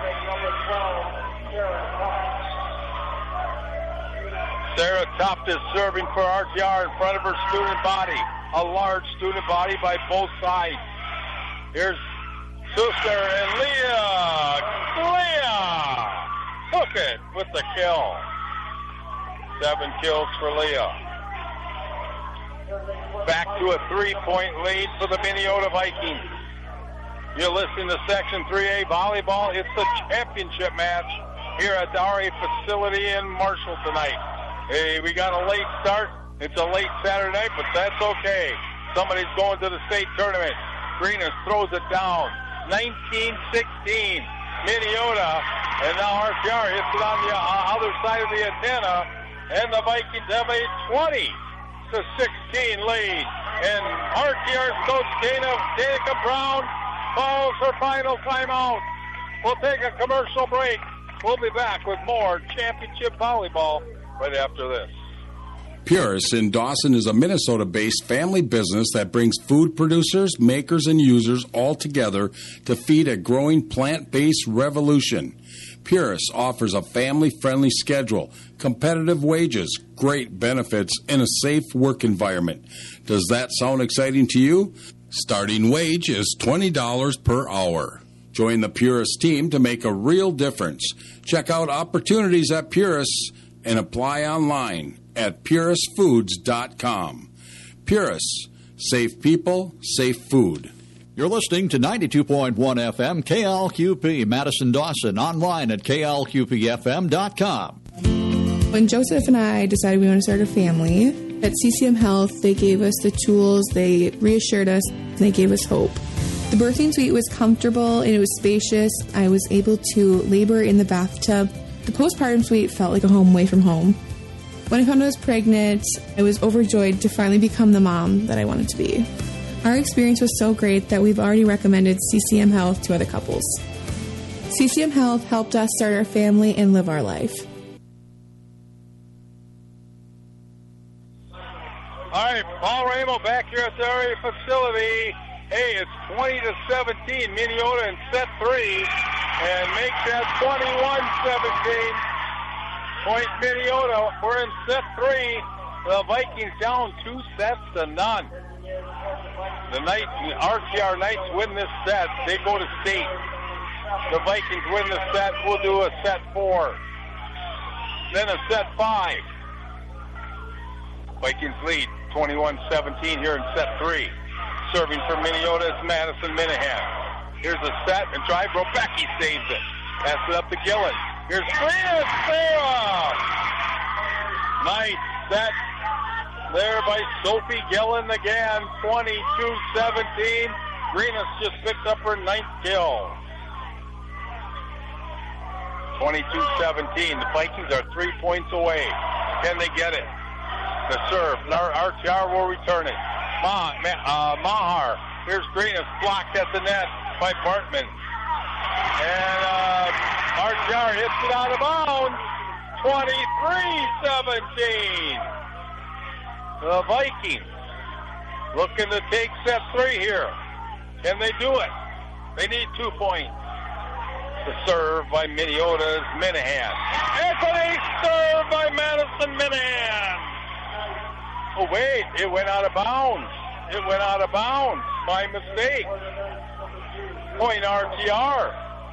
Sarah Tuff is serving for R T R in front of her student body. A large student body by both sides. Here's Suster and Leah. Leah took it with the kill. Seven kills for Leah. Back to a three-point lead for the Minneota Vikings. You're listening to Section three A Volleyball. It's the championship match here at the R A facility in Marshall tonight. Hey, we got a late start. It's a late Saturday night, but that's okay. Somebody's going to the state tournament. Greenus throws it down. nineteen sixteen. Minneota. And now R T R hits it on the uh, other side of the antenna. And the Vikings have a twenty to sixteen lead. And R T R's coach Dana, Danica Brown calls her final timeout. We'll take a commercial break. We'll be back with more championship volleyball right after this. Purus in Dawson is a Minnesota-based family business that brings food producers, makers, and users all together to feed a growing plant-based revolution. Purus offers a family-friendly schedule, competitive wages, great benefits, and a safe work environment. Does that sound exciting to you? Starting wage is twenty dollars per hour. Join the Purus team to make a real difference. Check out opportunities at Purus and apply online at purus foods dot com. Purus, safe people, safe food. You're listening to ninety-two point one F M K L Q P Madison Dawson, online at K L Q P F M dot com. When Joseph and I decided we wanted to start a family, at C C M Health, they gave us the tools, they reassured us, and they gave us hope. The birthing suite was comfortable and it was spacious. I was able to labor in the bathtub. The postpartum suite felt like a home away from home. When I found I was pregnant, I was overjoyed to finally become the mom that I wanted to be. Our experience was so great that we've already recommended C C M Health to other couples. C C M Health helped us start our family and live our life. All right, Paul Ramo back here at the R A facility. Hey, it's twenty to seventeen, Minneota in set three, and makes that twenty-one seventeen. Point Minneota. We're in set three. The Vikings down two sets to none. The Knights, R T R Knights win this set. They go to state. The Vikings win this set. We'll do a set four. Then a set five. Vikings lead twenty-one seventeen here in set three. Serving for Minneota is Madison Minahan. Here's a set and drive. Robecki saves it. Pass it up to Gillen. Here's Greenus. Sarah. Nice set there by Sophie Gillen again. twenty-two seventeen. Greenus just picked up her ninth kill. twenty-two seventeen. The Vikings are three points away. Can they get it? The serve. R T R will return it. Ma, uh, Mahar. Here's Greenus, blocked at the net by Bartman. And uh, R T R hits it out of bounds. twenty-three seventeen. The Vikings looking to take set three here. Can they do it? They need two points. The serve by Minneota's Minahan. It's an ace serve by Madison Minahan. Oh, wait, it went out of bounds. It went out of bounds by mistake. Point R T R.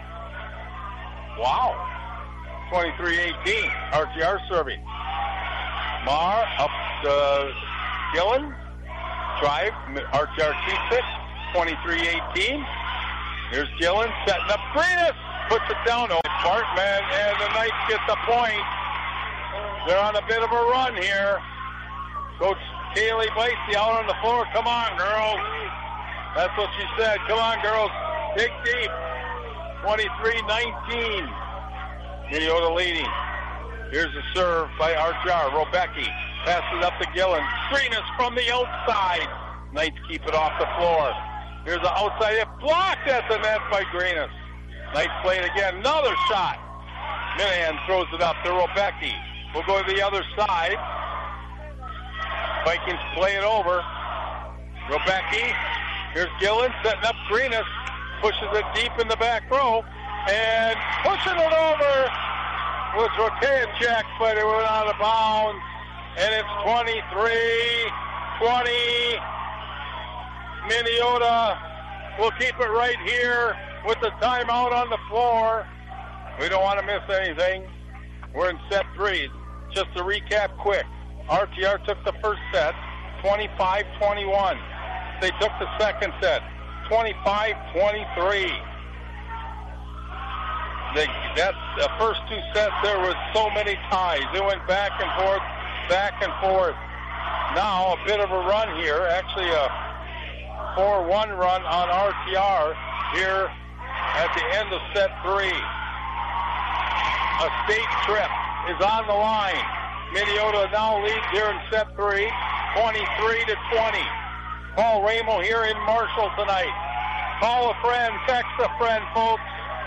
Wow. twenty-three eighteen. R T R serving. Mar up to Gillen. Drive. R T R keeps it. twenty-three eighteen. Here's Gillen setting up Greenus. Puts it down. Oh, Bartman and the Knights get the point. They're on a bit of a run here. Coach Kaylee Bicey out on the floor. Come on, girls. That's what she said. Come on, girls. Dig deep. twenty-three nineteen. Minneota leading. Here's a serve by R T R. Robecki passes up to Gillen. Greenus from the outside. Knights keep it off the floor. Here's an outside hit. Blocked at the net by Greenus. Knights play it again. Another shot. Minahan throws it up to Robecki. We'll go to the other side. Vikings play it over. Robecki. Here's Gillen setting up Greenus. Pushes it deep in the back row. And pushing it over was Rotejacek, but it went out of bounds. And it's twenty-three twenty. Minnesota will keep it right here with the timeout on the floor. We don't want to miss anything. We're in set three. Just to recap quick, R T R took the first set, twenty-five twenty-one. They took the second set, twenty-five twenty-three. They, that the first two sets, there was so many ties. It went back and forth, back and forth. Now a bit of a run here, actually a four one run on R T R here at the end of set three. A state trip is on the line. Minnesota now leads here in set three, twenty-three to twenty. Paul Ramo here in Marshall tonight. Call a friend, text a friend, folks.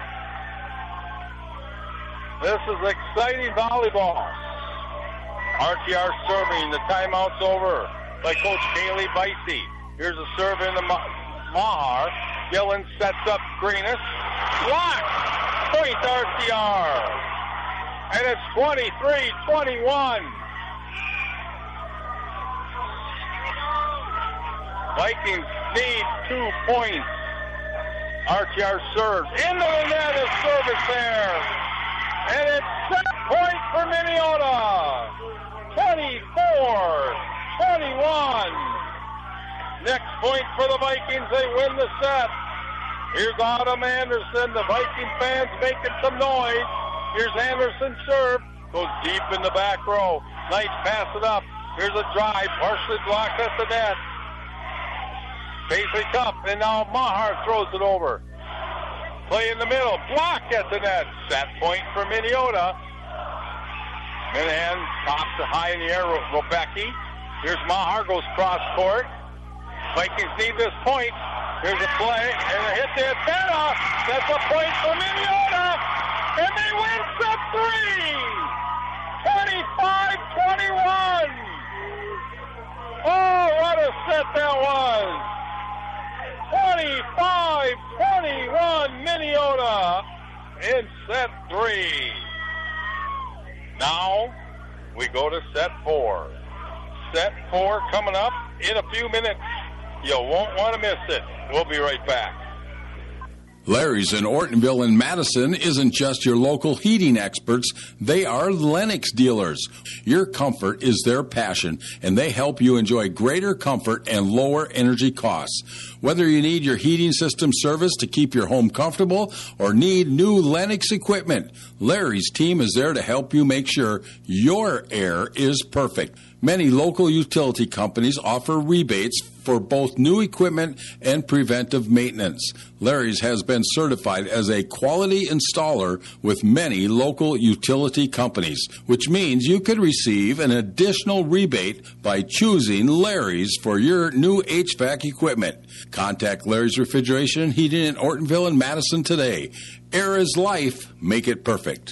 This is exciting volleyball. R T R serving. The timeout's over by Coach Kaylee Vicey. Here's a serve in the Maher. Gillen sets up Greenus. Blocked. Point R T R. And it's twenty-three twenty-one. Vikings need two points. R T R serves. Into the net is service there. And it's set point for Minnesota. twenty-four twenty-one. Next point for the Vikings. They win the set. Here's Autumn Anderson. The Viking fans making some noise. Here's Anderson serve. Goes deep in the back row. Nice pass it up. Here's a drive. Partially blocked at the net. Paisley Cup. And now Maher throws it over. Play in the middle. Blocked at the net. Set point for Minnesota. Minahan tops it high in the air. Robecki. Here's Maher. Goes cross court. Vikings need this point. Here's a play. And a hit to Athena. That's a point for Minnesota. And they win set three. twenty-five twenty-one. Oh, what a set that was. twenty-five twenty-one Minnesota in set three. Now we go to set four. Set four coming up in a few minutes. You won't want to miss it. We'll be right back. Larry's in Ortonville and Madison isn't just your local heating experts. They are Lennox dealers. Your comfort is their passion, and they help you enjoy greater comfort and lower energy costs. Whether you need your heating system service to keep your home comfortable or need new Lennox equipment, Larry's team is there to help you make sure your air is perfect. Many local utility companies offer rebates for both new equipment and preventive maintenance. Larry's has been certified as a quality installer with many local utility companies, which means you could receive an additional rebate by choosing Larry's for your new H V A C equipment. Contact Larry's Refrigeration and Heating in Ortonville and Madison today. Air is life. Make it perfect.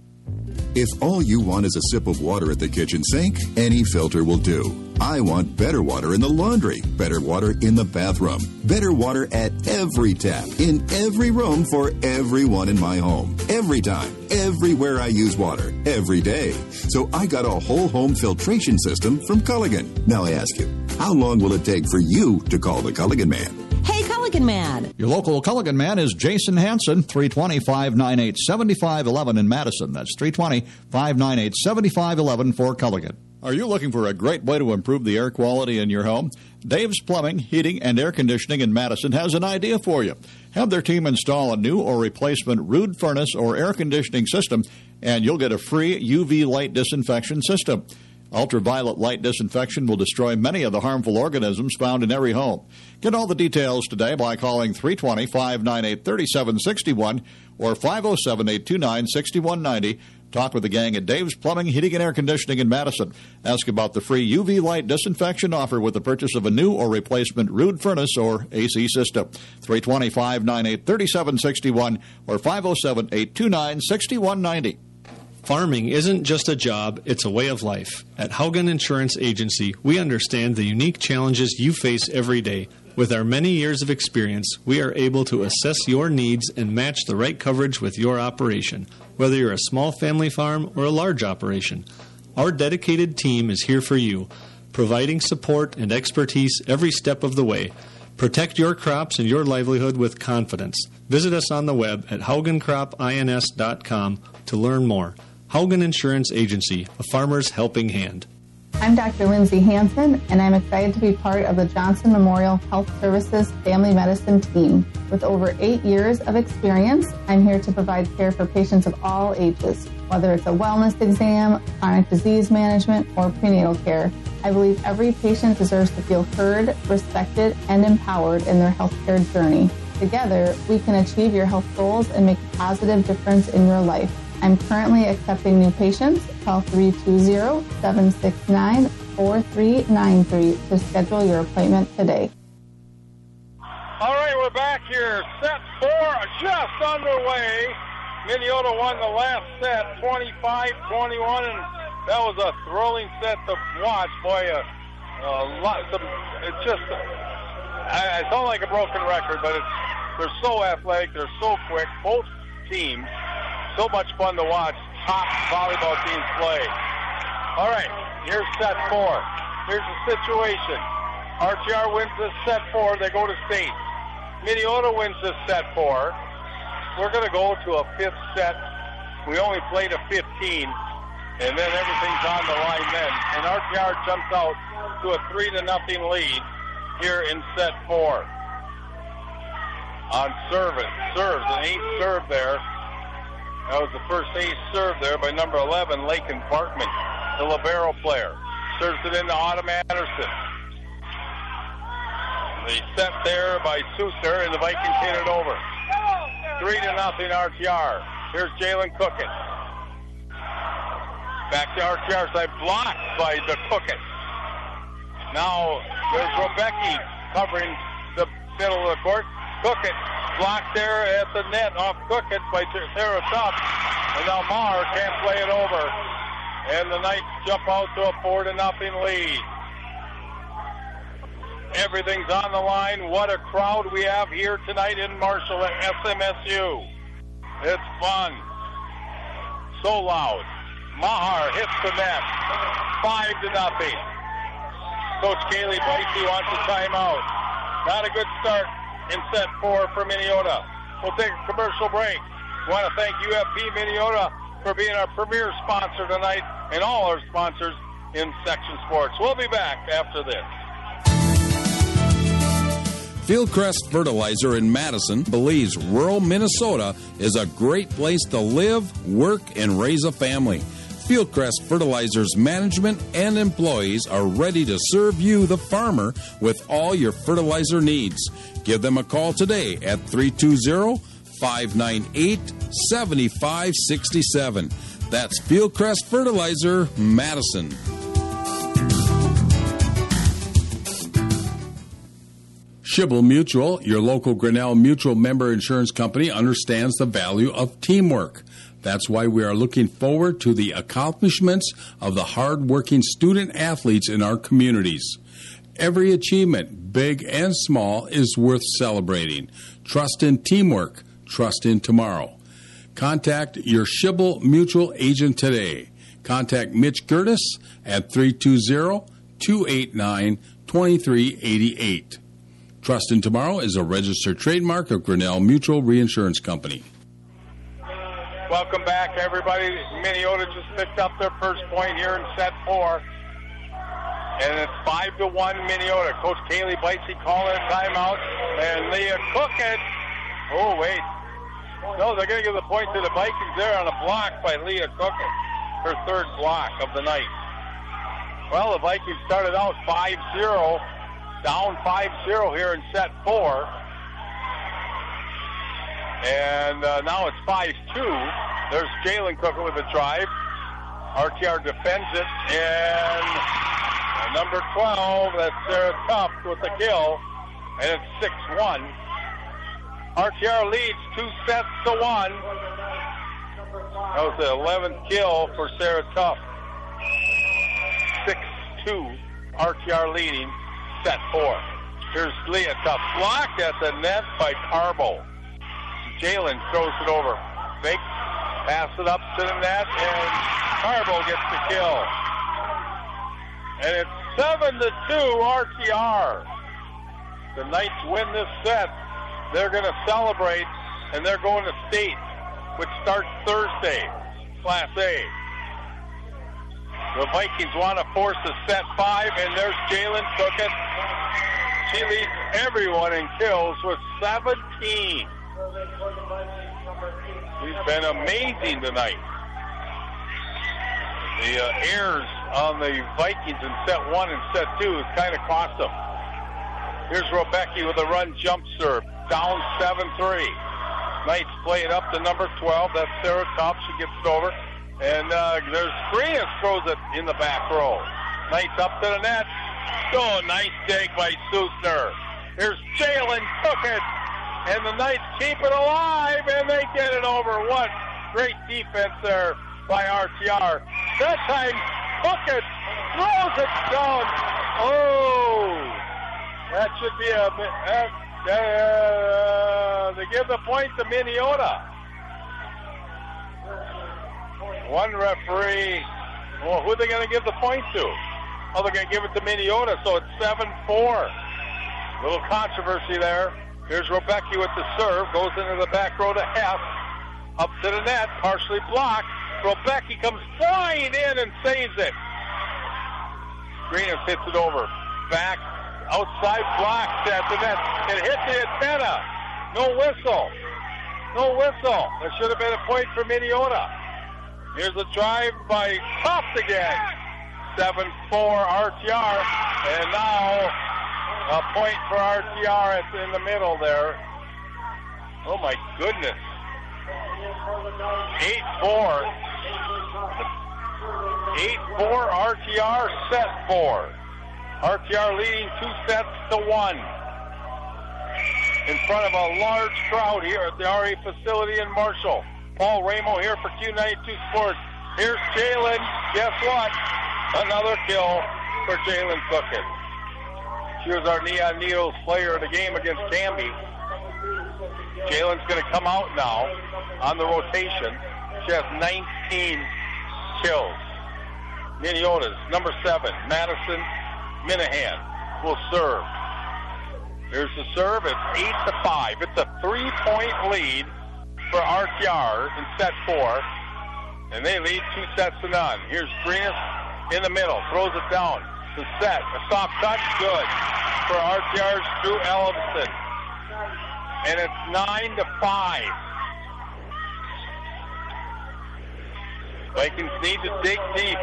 If all you want is a sip of water at the kitchen sink, any filter will do. I want better water in the laundry, better water in the bathroom, better water at every tap, in every room for everyone in my home. Every time, everywhere I use water, every day. So I got a whole home filtration system from Culligan. Now I ask you, how long will it take for you to call the Culligan man? Hey, Culligan Man. Your local Culligan man is Jason Hansen, three twenty, five ninety-eight, seventy-five eleven in Madison. That's three twenty, five ninety-eight, seventy-five eleven for Culligan. Are you looking for a great way to improve the air quality in your home? Dave's Plumbing, Heating, and Air Conditioning in Madison has an idea for you. Have their team install a new or replacement rood furnace or air conditioning system, and you'll get a free U V light disinfection system. Ultraviolet light disinfection will destroy many of the harmful organisms found in every home. Get all the details today by calling three twenty, five ninety-eight, thirty-seven sixty-one or five oh seven, eight two nine, six one nine oh. Talk with the gang at Dave's Plumbing, Heating, and Air Conditioning in Madison. Ask about the free U V light disinfection offer with the purchase of a new or replacement rood furnace or A C system. three twenty, five ninety-eight, thirty-seven sixty-one or five oh seven, eight two nine, six one nine oh. Farming isn't just a job, it's a way of life. At Haugen Insurance Agency, we understand the unique challenges you face every day. With our many years of experience, we are able to assess your needs and match the right coverage with your operation, whether you're a small family farm or a large operation. Our dedicated team is here for you, providing support and expertise every step of the way. Protect your crops and your livelihood with confidence. Visit us on the web at haugen crop ins dot com to learn more. Haugen Insurance Agency, a farmer's helping hand. I'm Doctor Lindsay Hansen, and I'm excited to be part of the Johnson Memorial Health Services Family Medicine team. With over eight years of experience, I'm here to provide care for patients of all ages, whether it's a wellness exam, chronic disease management, or prenatal care. I believe every patient deserves to feel heard, respected, and empowered in their healthcare journey. Together, we can achieve your health goals and make a positive difference in your life. I'm currently accepting new patients. Call three two zero, seven six nine, four three nine three to schedule your appointment today. All right, we're back here. Set four just underway. Minneota won the last set, twenty-five twenty-one, and that was a thrilling set to watch. Boy, a, a lot. Some, it's just, I, I sound like a broken record, but it's they're so athletic, they're so quick. Both teams, so much fun to watch. Top volleyball teams play. All right, here's set four. Here's the situation. R T R wins this set four. They go to state. Minneota wins this set four. We're going to go to a fifth set. We only played a fifteen, and then everything's on the line then. And R T R jumps out to a three to nothing lead here in set four. On service, serves an ace serve there. That was the first ace serve there by number eleven, Lakin Bartman, the libero player. Serves it into Autumn Anderson. The set there by Souser, and the Vikings hit it over. Three to nothing R T R. Here's Jalen Cookett. Back to R T R side, blocked by the Cookett. Now there's Rebecki covering the middle of the court. Cookett blocked there at the net off Cookett by Sarah Tuff. And now Maher can't play it over. And the Knights jump out to a four to nothing lead. Everything's on the line. What a crowd we have here tonight in Marshall at S M S U. It's fun. So loud. Maher hits the net. Five to nothing. Coach Kaylee Bicey wants a timeout. Not a good start in set four for Minneota. We'll take a commercial break. We want to thank U F P Minneota for being our premier sponsor tonight and all our sponsors in Section Sports. We'll be back after this. Fieldcrest Fertilizer in Madison believes rural Minnesota is a great place to live, work, and raise a family. Fieldcrest Fertilizer's management and employees are ready to serve you, the farmer, with all your fertilizer needs. Give them a call today at three two zero, five nine eight, seven five six seven. That's Fieldcrest Fertilizer, Madison. Schibel Mutual, your local Grinnell Mutual member insurance company, understands the value of teamwork. That's why we are looking forward to the accomplishments of the hard-working student athletes in our communities. Every achievement, big and small, is worth celebrating. Trust in teamwork. Trust in tomorrow. Contact your Schibel Mutual agent today. Contact Mitch Gertis at three two zero, two eight nine, two three eight eight. Trust in Tomorrow is a registered trademark of Grinnell Mutual Reinsurance Company. Welcome back, everybody. Minneota just picked up their first point here in set four. And it's five to one Minneota. Coach Kaylee Bicey calling a timeout. And Leah Cookett. Oh, wait. No, they're going to give the point to the Vikings there on a block by Leah Cookett. Her third block of the night. Well, the Vikings started out five zero. Down five zero here in set four. And uh, now it's five two. There's Jalen Cookett with a drive. R T R defends it. And number twelve, that's Sarah Tuff with the kill. And it's six one. R T R leads two sets to one. That was the eleventh kill for Sarah Tough. six two, R T R leading, set four. Here's Leah Tough, blocked at the net by Carbo. Jalen throws it over. Fake, pass it up to the net, and Carbo gets the kill. And it's seven to two R T R. The Knights win this set. They're going to celebrate, and they're going to state, which starts Thursday, Class A. The Vikings want to force a set five, and there's Jalen Cookett. She leads everyone in kills with seventeen. She's been amazing tonight. The uh, errors on the Vikings in set one and set two has kind of cost them. Here's Rebecca with a run jump serve, down seven three. Knights play it up to number twelve. That's Sarah Topp. She gets it over. And uh, there's Greenis throws it in the back row. Knights up to the net. Oh, nice dig by Susner. Here's Jalen Cookett. And the Knights keep it alive, and they get it over. What great defense there by R T R. That time, Cookett throws it down. Oh, that should be a... Uh, uh, they give the point to Minneota. One referee, well, who are they going to give the point to? Oh, they're going to give it to Minneota, so it's seven four. Little controversy there. Here's Rebecca with the serve, goes into the back row to Hess. Up to the net, partially blocked. Rebecca comes flying in and saves it. Greenis hits it over. Back, outside blocked at the net. It hit the antenna. No whistle. No whistle. There should have been a point for Minneota. Here's a drive by Toft again. seven four R T R. And now a point for R T R in the middle there. Oh my goodness. eight four. eight four R T R, set four. R T R leading two sets to one. In front of a large crowd here at the R A facility in Marshall. Paul Ramo here for Q ninety-two Sports. Here's Jalen. Guess what? Another kill for Jalen Cookett. She was our Neon Needles player of the game against Canby. Jalen's going to come out now on the rotation. She has nineteen kills. Minneota's number seven, Madison Minahan, will serve. Here's the serve. It's eight to five. It's a three-point lead for R T R in set four, and they lead two sets to none. Here's Greenis in the middle, throws it down. The set, a soft touch, good for R T R's Drew Ellison, and it's nine to five. Vikings need to dig deep.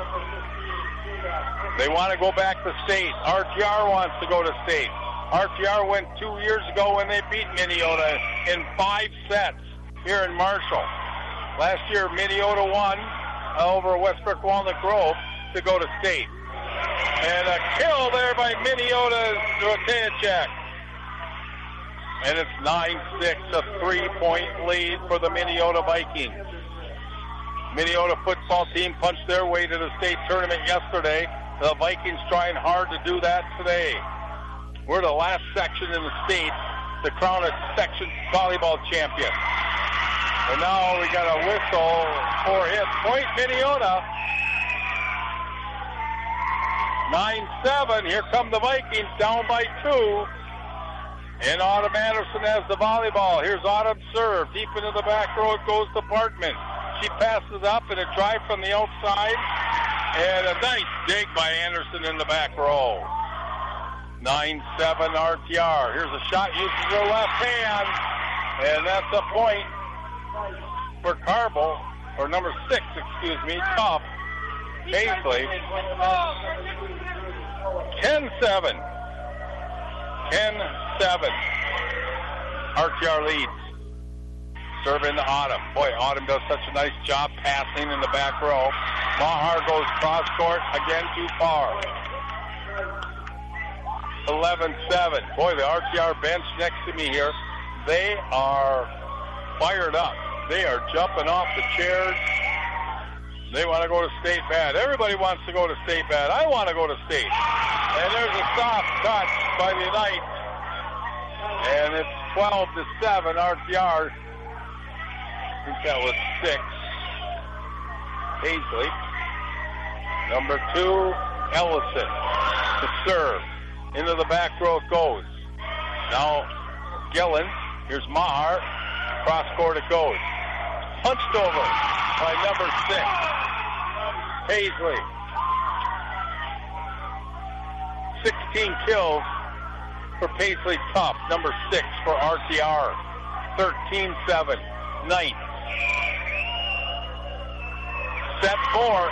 They want to go back to state. R T R wants to go to state. R T R went two years ago when they beat Minneota in five sets here in Marshall. Last year, Minneota won over Westbrook Walnut Grove to go to state. And a kill there by Minneota's Rotejacek. And it's nine six, a three-point lead for the Minneota Vikings. Minneota football team punched their way to the state tournament yesterday. The Vikings trying hard to do that today. We're the last section in the state to crown a section volleyball champion. And now we got a whistle for hit. Point Minneota. nine seven. Here come the Vikings down by two. And Autumn Anderson has the volleyball. Here's Autumn serve. Deep into the back row it goes to Bartman. She passes up and a drive from the outside. And a nice dig by Anderson in the back row. nine seven R T R. Here's a shot, uses her left hand. And that's a point for Carbo, or number six, excuse me, Tough. Paisley. ten seven. ten seven. R T R leads. Serving to Autumn. Boy, Autumn does such a nice job passing in the back row. Maher goes cross court, again too far. eleven seven. Boy, the R T R bench next to me here, they are fired up. They are jumping off the chairs. They want to go to state bad. Everybody wants to go to state bad. I want to go to state. And there's a soft touch by the Knights. And it's twelve to seven R T R. I think that was six. Paisley. Number two, Ellison to serve. Into the back row it goes. Now, Gillen. Here's Maher. Cross court it goes. Punched over by number six, Paisley. sixteen kills for Paisley Tough. Number six for R T R. thirteen seven. Knights. Set four.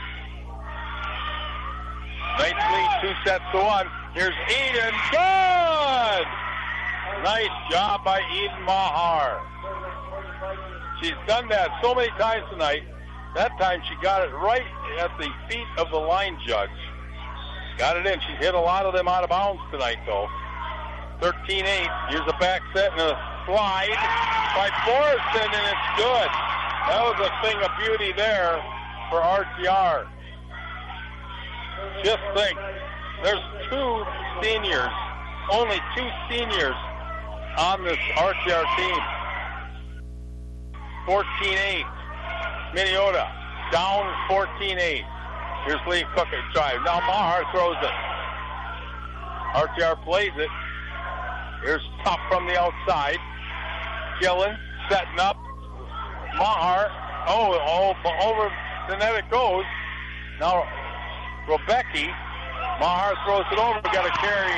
Knights lead two sets to one. Here's Eden. Good! Nice job by Eden Maher. She's done that so many times tonight. That time she got it right at the feet of the line judge. Got it in. She's hit a lot of them out of bounds tonight, though. thirteen eight. Here's a back set and a slide by Forreston, and it's good. That was a thing of beauty there for R T R. Just think, there's two seniors, only two seniors on this R T R team. fourteen eight. Minnesota down fourteen eight. Here's Lee Cook at drive. Now Maher throws it. R T R plays it. Here's Tough from the outside. Gillen setting up. Maher. Oh, oh, over the net it goes. Now Rebecki. Maher throws it over. We got to carry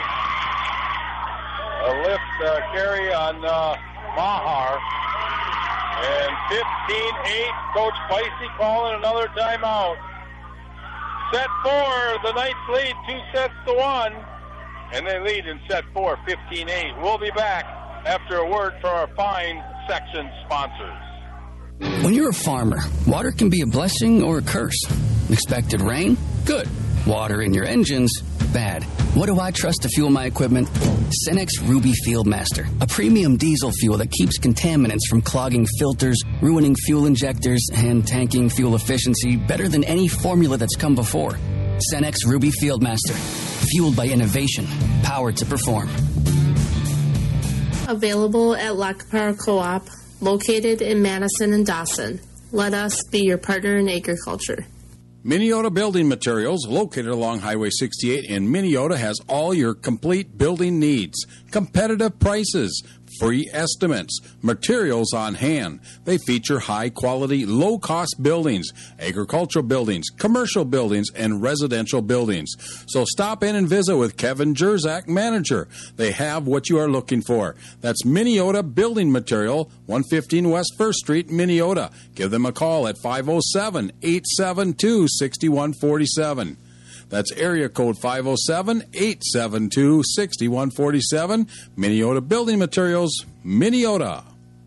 a lift uh, carry on uh, Maher. And fifteen eight, Coach Feisty calling another timeout. Set four, the Knights lead two sets to one. And they lead in set four, fifteen eight. We'll be back after a word from our fine section sponsors. When you're a farmer, water can be a blessing or a curse. Expected rain? Good. Water in your engines? Bad. What do I trust to fuel my equipment? Cenex Ruby Fieldmaster, a premium diesel fuel that keeps contaminants from clogging filters, ruining fuel injectors, and tanking fuel efficiency better than any formula that's come before. Cenex Ruby Fieldmaster, fueled by innovation, powered to perform. Available at Lock Power Co-op, located in Madison and Dawson. Let us be your partner in agriculture. Minnesota Building Materials, located along Highway sixty-eight in Minnesota, has all your complete building needs. Competitive prices, free estimates, materials on hand. They feature high-quality, low-cost buildings, agricultural buildings, commercial buildings, and residential buildings. So stop in and visit with Kevin Jerzak, manager. They have what you are looking for. That's Minnesota Building Material, one fifteen West First Street, Minnesota. Give them a call at five oh seven, eight seven two, six one four seven. That's area code five oh seven, eight seven two, six one four seven. Minnesota Building Materials, Minnesota.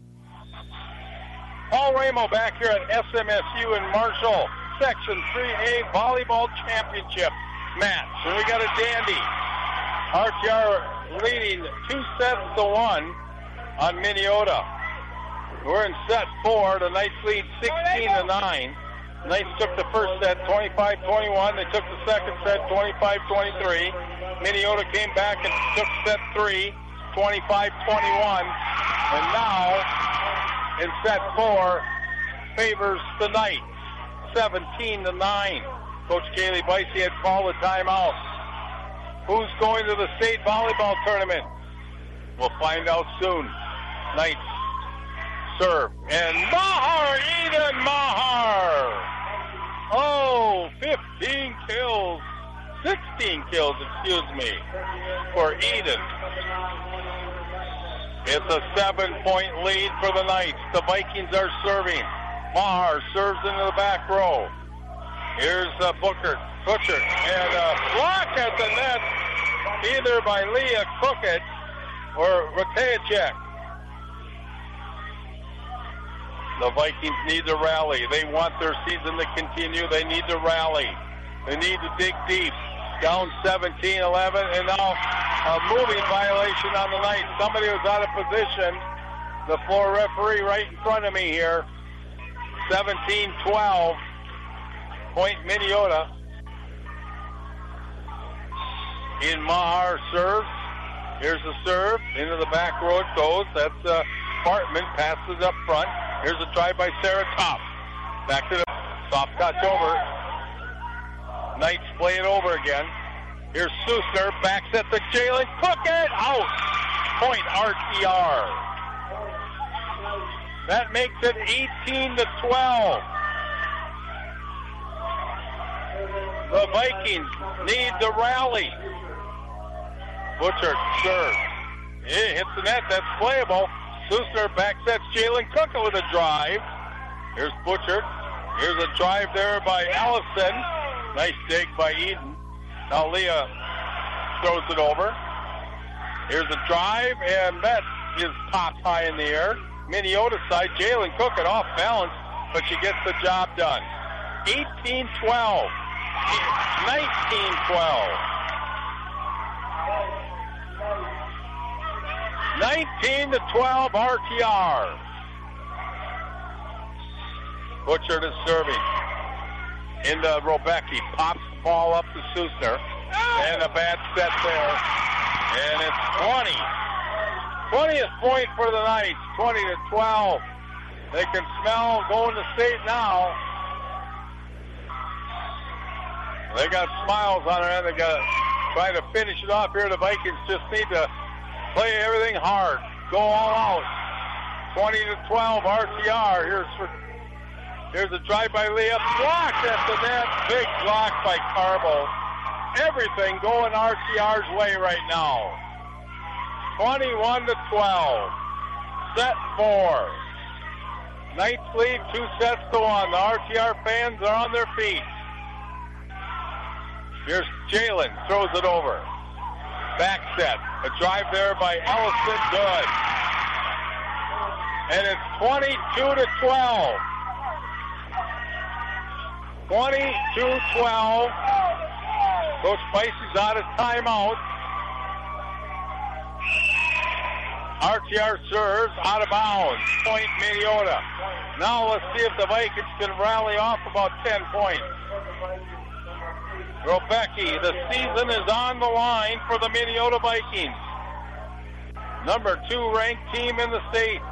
Paul Ramo back here at S M S U in Marshall. Section three A Volleyball Championship match. And we got a dandy. R T R leading two sets to one on Minnesota. We're in set four. The Knights lead sixteen to nine. Knights took the first set twenty-five twenty-one. They took the second set twenty-five twenty-three. Minnesota came back and took set three twenty-five twenty-one. And now in set four favors the Knights seventeen to nine. Coach Kaylee Bicey had called a timeout. Who's going to the state volleyball tournament? We'll find out soon. Knights serve. And Maher, Eden Maher. Oh, fifteen kills. sixteen kills, excuse me, for Eden. It's a seven-point lead for the Knights. The Vikings are serving. Maher serves into the back row. Here's uh, Booker, Butcher, and a block at the net, either by Leah Cookett or Ratejacek. The Vikings need to rally. They want their season to continue. They need to rally. They need to dig deep. Down seventeen eleven, and now a moving violation on the Knights. Somebody was out of position, the floor referee right in front of me here. seventeen twelve. Point Minneota. In Maher serves. Here's the serve. Into the back row it goes. That's uh, Bartman. Passes up front. Here's a try by Sarah Top. Back to the soft touch over. Knights play it over again. Here's Susner. Backs at the Jalen Cook it out. Point R T R. That makes it eighteen to twelve. The Vikings need the rally. Butcher serves. It hits the net. That's playable. Susner backs at Jalen Cook with a drive. Here's Butcher. Here's a drive there by Allison. Nice dig by Eden. Now Leah throws it over. Here's a drive, and that is popped high in the air. Minneota side, Jalen Cook it off balance, but she gets the job done. eighteen twelve. nineteen twelve. nineteen to twelve R T R. Butcher is serving. Into Robecki. Pops the ball up to Susner. And a bad set there. And it's twenty. twentieth point for the Knights. twenty to twelve. They can smell going to state now. They got smiles on their head. They got to try to finish it off here. The Vikings just need to play everything hard. Go all out. twenty to twelve R T R. Here's for, here's a drive by Leah. Blocked at the net. Big block by Carbo. Everything going R T R's way right now. twenty-one to twelve. Set four. Knights lead two sets to one. The R T R fans are on their feet. Here's Jalen. Throws it over. Back set. A drive there by Ellison. Good. And it's twenty-two to twelve. twenty-two twelve. Coach Spicey's out of timeout. R T R serves out of bounds. Point Minneota. Now let's see if the Vikings can rally off about ten points. Robecki, the season is on the line for the Minneota Vikings. Number two ranked team in the state.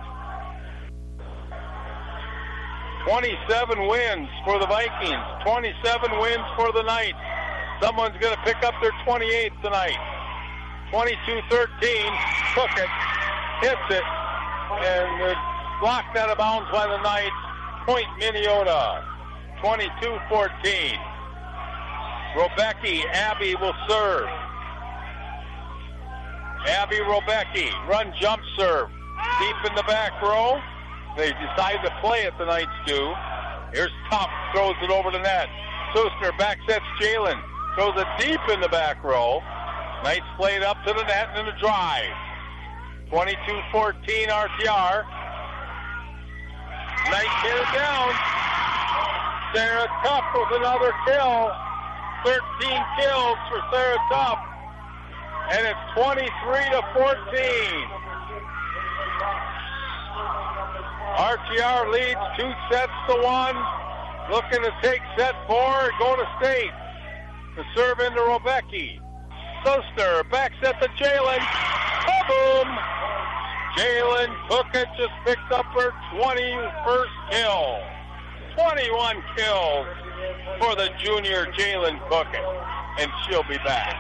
twenty-seven wins for the Vikings. twenty-seven wins for the Knights. Someone's going to pick up their twenty-eighth tonight. twenty-two thirteen. Took it. Hits it. And it's blocked out of bounds by the Knights. Point Minneota. twenty-two fourteen. Robecki, Abby will serve. Abby Robecki, run jump serve. Deep in the back row. They decide to play it, the Knights do. Here's Tough, throws it over the net. Susner back sets Jalen. Throws it deep in the back row. Knights play it up to the net and a drive. twenty-two fourteen R T R. Knights get it down. Sarah Tough with another kill. thirteen kills for Sarah Tough. And it's twenty-three to fourteen. R T R leads two sets to one. Looking to take set four, go to state. To serve into Robecki. Susner backs at the Jalen. Boom! Jalen Cookett just picked up her twenty-first kill. twenty-one kills for the junior Jalen Cookett. And she'll be back.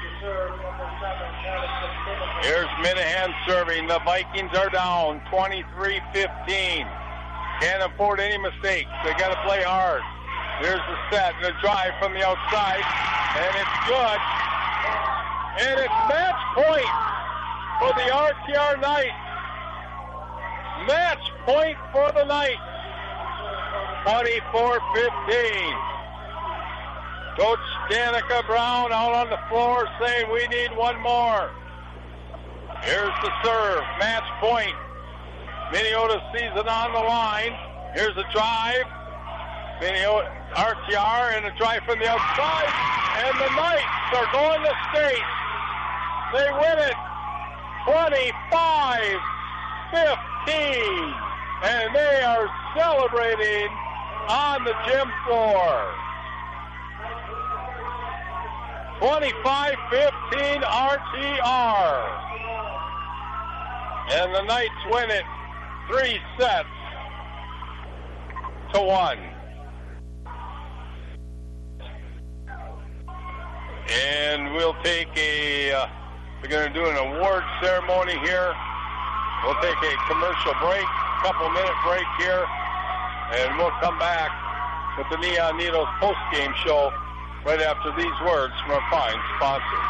Here's Minahan serving. The Vikings are down twenty-three fifteen. Can't afford any mistakes. They got to play hard. Here's the set and a drive from the outside. And it's good. And it's match point for the R T R Knights. Match point for the Knights. twenty-four fifteen. Coach Danica Brown out on the floor saying we need one more. Here's the serve. Match point. Minneota season on the line. Here's a drive. Minneota R T R and a drive from the outside. And the Knights are going to state. They win it twenty-five fifteen. team, and they are celebrating on the gym floor. twenty-five fifteen R T R. And the Knights win it three sets to one. And we'll take a, uh, we're going to do an award ceremony here. We'll take a commercial break, couple minute break here, and we'll come back with the Neon Needles post-game show right after these words from our fine sponsors.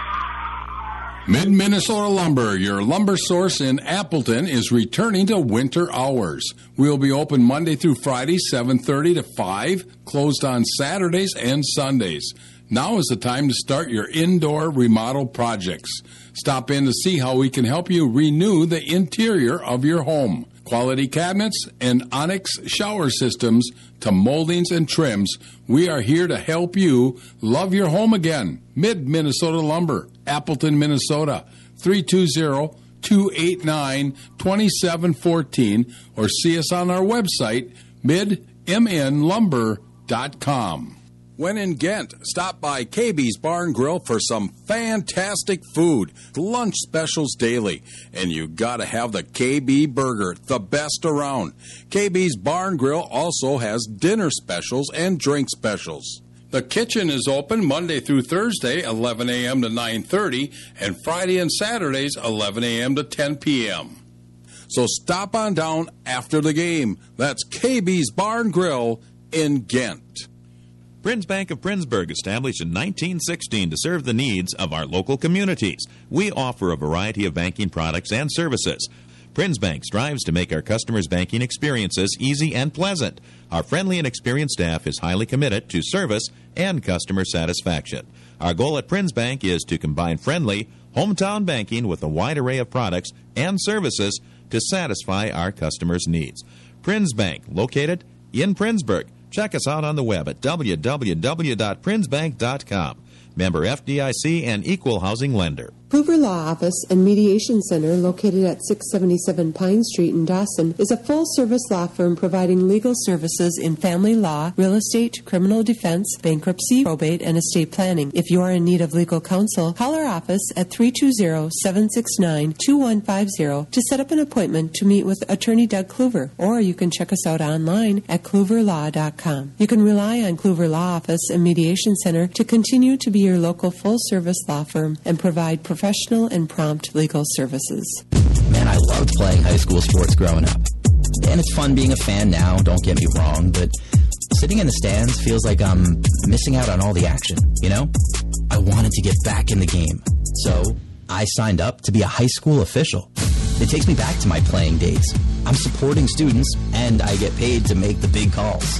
Mid-Minnesota Lumber, your lumber source in Appleton, is returning to winter hours. We'll be open Monday through Friday, seven thirty to five, closed on Saturdays and Sundays. Now is the time to start your indoor remodel projects. Stop in to see how we can help you renew the interior of your home. Quality cabinets and Onyx shower systems to moldings and trims, we are here to help you love your home again. Mid-Minnesota Lumber, Appleton, Minnesota, three two zero, two eight nine, two seven one four, or see us on our website, mid m n lumber dot com. When in Ghent, stop by K B's Bar and Grill for some fantastic food, lunch specials daily, and you gotta have the K B Burger, the best around. K B's Bar and Grill also has dinner specials and drink specials. The kitchen is open Monday through Thursday, eleven a.m. to nine thirty, and Friday and Saturdays, eleven a.m. to ten p.m. So stop on down after the game. That's K B's Bar and Grill in Ghent. Prince Bank of Princeburg, established in nineteen sixteen to serve the needs of our local communities. We offer a variety of banking products and services. Prince Bank strives to make our customers' banking experiences easy and pleasant. Our friendly and experienced staff is highly committed to service and customer satisfaction. Our goal at Prince Bank is to combine friendly, hometown banking with a wide array of products and services to satisfy our customers' needs. Prince Bank, located in Princeburg. Check us out on the web at w w w dot prince bank dot com. Member F D I C and Equal Housing Lender. Kluver Law Office and Mediation Center, located at six seventy-seven Pine Street in Dawson, is a full-service law firm providing legal services in family law, real estate, criminal defense, bankruptcy, probate, and estate planning. If you are in need of legal counsel, call our office at three two zero, seven six nine, two one five zero to set up an appointment to meet with Attorney Doug Kluver, or you can check us out online at kluver law dot com. You can rely on Kluver Law Office and Mediation Center to continue to be your local full-service law firm and provide professional and prompt legal services. Man, I loved playing high school sports growing up. And it's fun being a fan now, don't get me wrong, but sitting in the stands feels like I'm missing out on all the action, you know? I wanted to get back in the game, so I signed up to be a high school official. It takes me back to my playing days. I'm supporting students, and I get paid to make the big calls.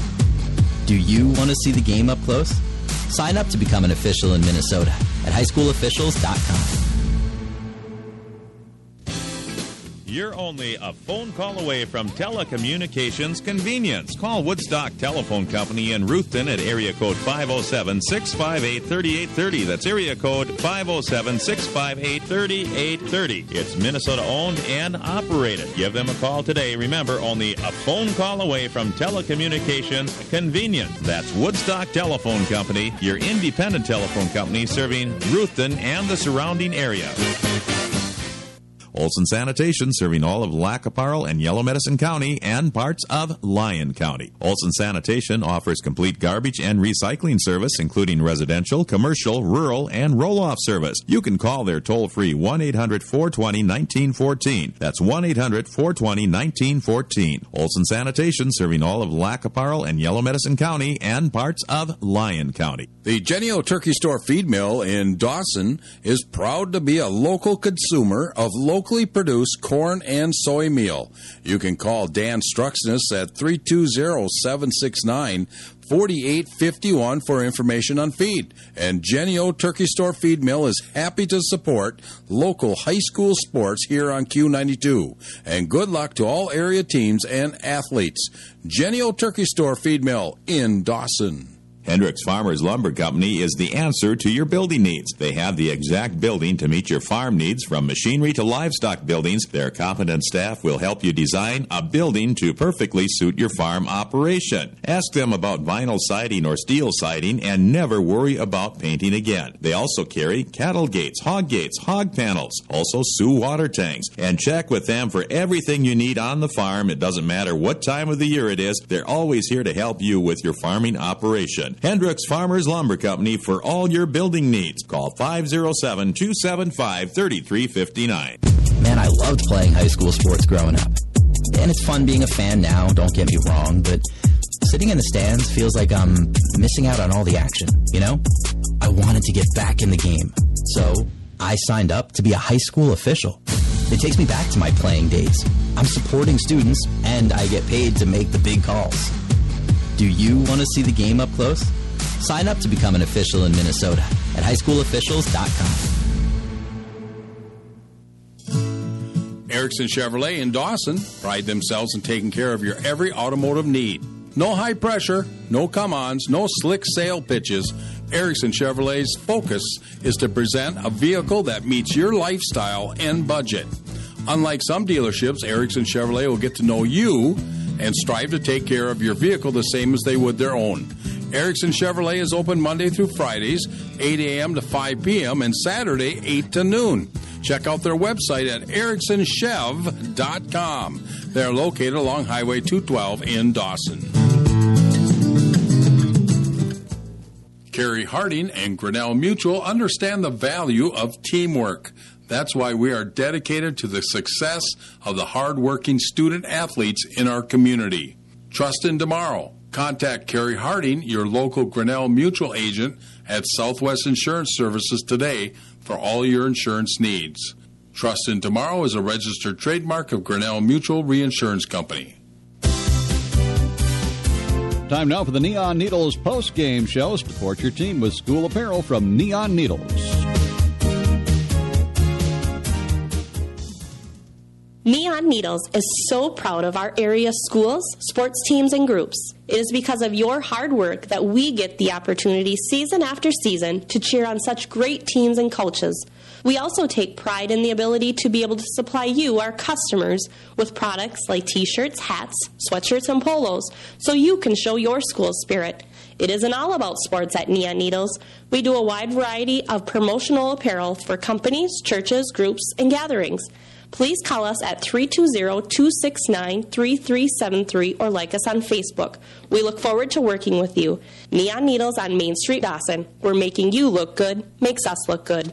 Do you want to see the game up close? Sign up to become an official in Minnesota at high school officials dot com. You're only a phone call away from telecommunications convenience. Call Woodstock Telephone Company in Ruthven at area code five oh seven, six five eight, three eight three oh. That's area code five oh seven, six five eight, three eight three oh. It's Minnesota-owned and operated. Give them a call today. Remember, only a phone call away from telecommunications convenience. That's Woodstock Telephone Company, your independent telephone company serving Ruthven and the surrounding area. Olson Sanitation, serving all of Lackaparle and Yellow Medicine County and parts of Lyon County. Olson Sanitation offers complete garbage and recycling service, including residential, commercial, rural, and roll-off service. You can call their toll-free one eight hundred, four two zero, one nine one four. That's one eight hundred, four two zero, one nine one four. Olson Sanitation, serving all of Lackaparle and Yellow Medicine County and parts of Lyon County. The Genio Turkey Store Feed Mill in Dawson is proud to be a local consumer of local locally produced corn and soy meal. You can call Dan Struxness at three two zero, seven six nine, four eight five one for information on feed. And Genio Turkey Store Feed Mill is happy to support local high school sports here on Q ninety-two. And good luck to all area teams and athletes. Genio Turkey Store Feed Mill in Dawson. Hendricks Farmers Lumber Company is the answer to your building needs. They have the exact building to meet your farm needs, from machinery to livestock buildings. Their competent staff will help you design a building to perfectly suit your farm operation. Ask them about vinyl siding or steel siding and never worry about painting again. They also carry cattle gates, hog gates, hog panels, also Sioux water tanks. And check with them for everything you need on the farm. It doesn't matter what time of the year it is. They're always here to help you with your farming operation. Hendricks Farmers Lumber Company for all your building needs. Call five oh seven, two seven five, three three five nine. Man, I loved playing high school sports growing up. And it's fun being a fan now, don't get me wrong, but sitting in the stands feels like I'm missing out on all the action, you know? I wanted to get back in the game. So I signed up to be a high school official. It takes me back to my playing days. I'm supporting students, and I get paid to make the big calls. Do you want to see the game up close? Sign up to become an official in Minnesota at high school officials dot com. Erickson Chevrolet in Dawson pride themselves in taking care of your every automotive need. No high pressure, no come-ons, no slick sale pitches. Erickson Chevrolet's focus is to present a vehicle that meets your lifestyle and budget. Unlike some dealerships, Erickson Chevrolet will get to know you and strive to take care of your vehicle the same as they would their own. Erickson Chevrolet is open Monday through Fridays, eight a.m. to five p.m., and Saturday, eight to noon. Check out their website at erickson chev dot com. They're located along Highway two twelve in Dawson. Carrie Harding and Grinnell Mutual understand the value of teamwork. That's why we are dedicated to the success of the hard-working student-athletes in our community. Trust in tomorrow. Contact Carrie Harding, your local Grinnell Mutual agent at Southwest Insurance Services today for all your insurance needs. Trust in Tomorrow is a registered trademark of Grinnell Mutual Reinsurance Company. Time now for the Neon Needles post-game show. Support your team with school apparel from Neon Needles. Neon Needles is so proud of our area schools, sports teams, and groups. It is because of your hard work that we get the opportunity season after season to cheer on such great teams and coaches. We also take pride in the ability to be able to supply you, our customers, with products like t-shirts, hats, sweatshirts, and polos, so you can show your school's spirit. It isn't all about sports at Neon Needles. We do a wide variety of promotional apparel for companies, churches, groups, and gatherings. Please call us at three two zero, two six nine, three three seven three or like us on Facebook. We look forward to working with you. Neon Needles on Main Street, Dawson. We're making you look good, makes us look good.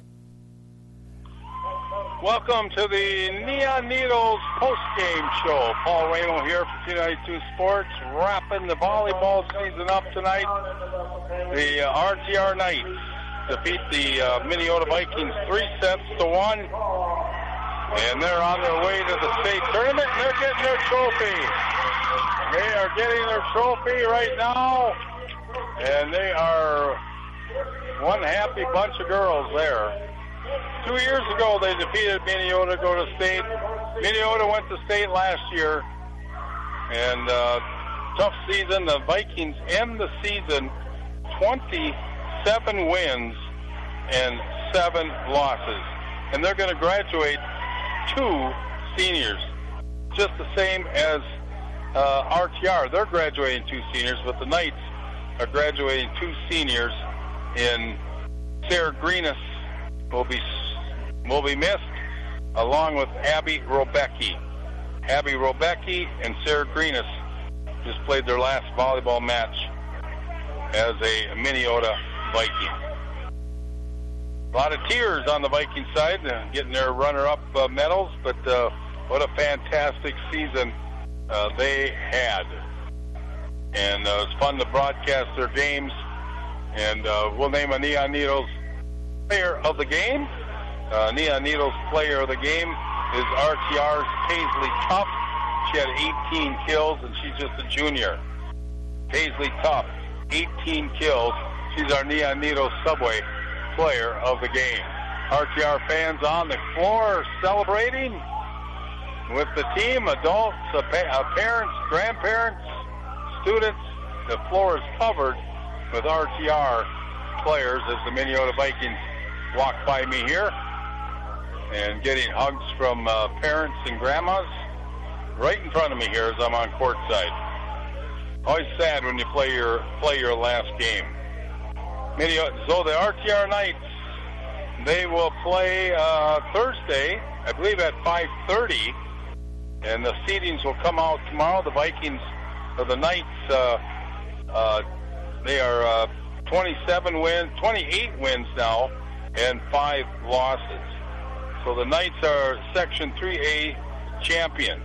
Welcome to the Neon Needles post-game show. Paul Ramo here for Q ninety-two Sports, wrapping the volleyball season up tonight. The uh, R T R Knights defeat the uh, Minnesota Vikings three sets to one. And they're on their way to the state tournament, and they're getting their trophy. They are getting their trophy right now, and they are one happy bunch of girls there. Two years ago, they defeated Minnesota to go to state. Minnesota went to state last year, and uh, tough season. The Vikings end the season twenty-seven wins and seven losses, and they're going to graduate two seniors, just the same as uh, R T R. They're graduating two seniors, but the Knights are graduating two seniors in Sarah Greenis will be will be missed, along with Abby Robecki. Abby Robecki and Sarah Greenis just played their last volleyball match as a Minnesota Viking. A lot of tears on the Viking side, uh, getting their runner-up uh, medals, but uh, what a fantastic season uh, they had. And uh, it's fun to broadcast their games, and uh, we'll name a Neon Needles player of the game. Uh, Neon Needles player of the game is R T R's Paisley Tuff. She had eighteen kills, and she's just a junior. Paisley Tuff, eighteen kills. She's our Neon Needles Subway player of the game. R T R fans on the floor celebrating with the team, adults, uh, pa- uh, parents, grandparents, students. The floor is covered with R T R players as the Minneota Vikings walk by me here, and getting hugs from uh, parents and grandmas right in front of me here as I'm on courtside. Always sad when you play your play your last game. Minneota, so the R T R Knights, they will play uh, Thursday, I believe at five thirty, and the seedings will come out tomorrow. The Vikings, or the Knights, uh, uh, they are uh, twenty-seven wins, twenty-eight wins now, and five losses. So the Knights are Section three A champions.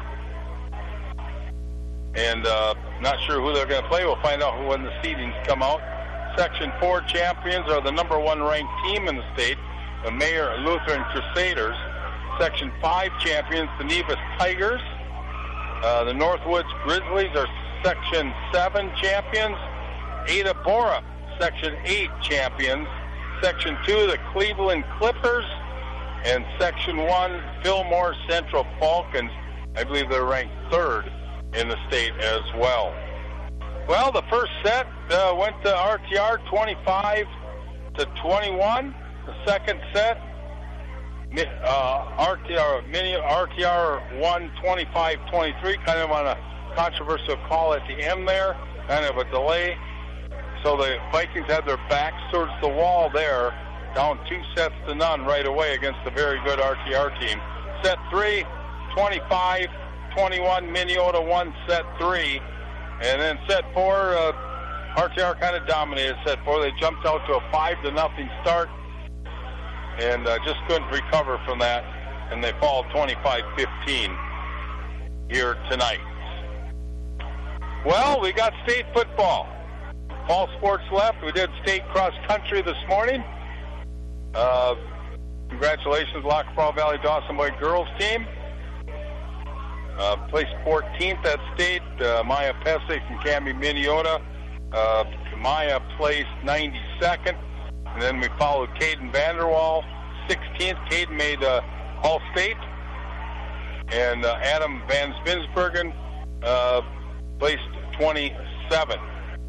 And uh, not sure who they're going to play. We'll find out when the seedings come out. Section four champions are the number one ranked team in the state, the Mayor Lutheran Crusaders. Section five champions, the Nevis Tigers. Uh, the Northwoods Grizzlies are Section seven champions. Ada Bora, Section eight champions. Section two, the Cleveland Clippers. And Section one, Fillmore Central Falcons. I believe they're ranked third in the state as well. Well, the first set uh, went to R T R twenty-five to twenty-one. The second set, uh, R T R, mini, R T R won twenty-five twenty-three, kind of on a controversial call at the end there, kind of a delay. So the Vikings had their backs towards the wall there, down two sets to none right away against a very good R T R team. Set three, twenty-five twenty-one, Minneota won set three. And then set four, uh, R T R kind of dominated set four. They jumped out to a five to nothing start and uh, just couldn't recover from that. And they fall twenty-five fifteen here tonight. Well, we got state football. All sports left. We did state cross country this morning. Uh, congratulations, Lac La Croix Valley Dawson Boy girls team. Uh, placed fourteenth at state. Uh, Maya Pesek from Cami, Minneota. Uh, Maya placed ninety-second. And then we followed Caden Vanderwall, sixteenth. Caden made uh, All-State. And uh, Adam Van Spinsbergen uh, placed twenty-seventh.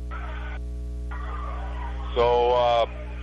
So uh,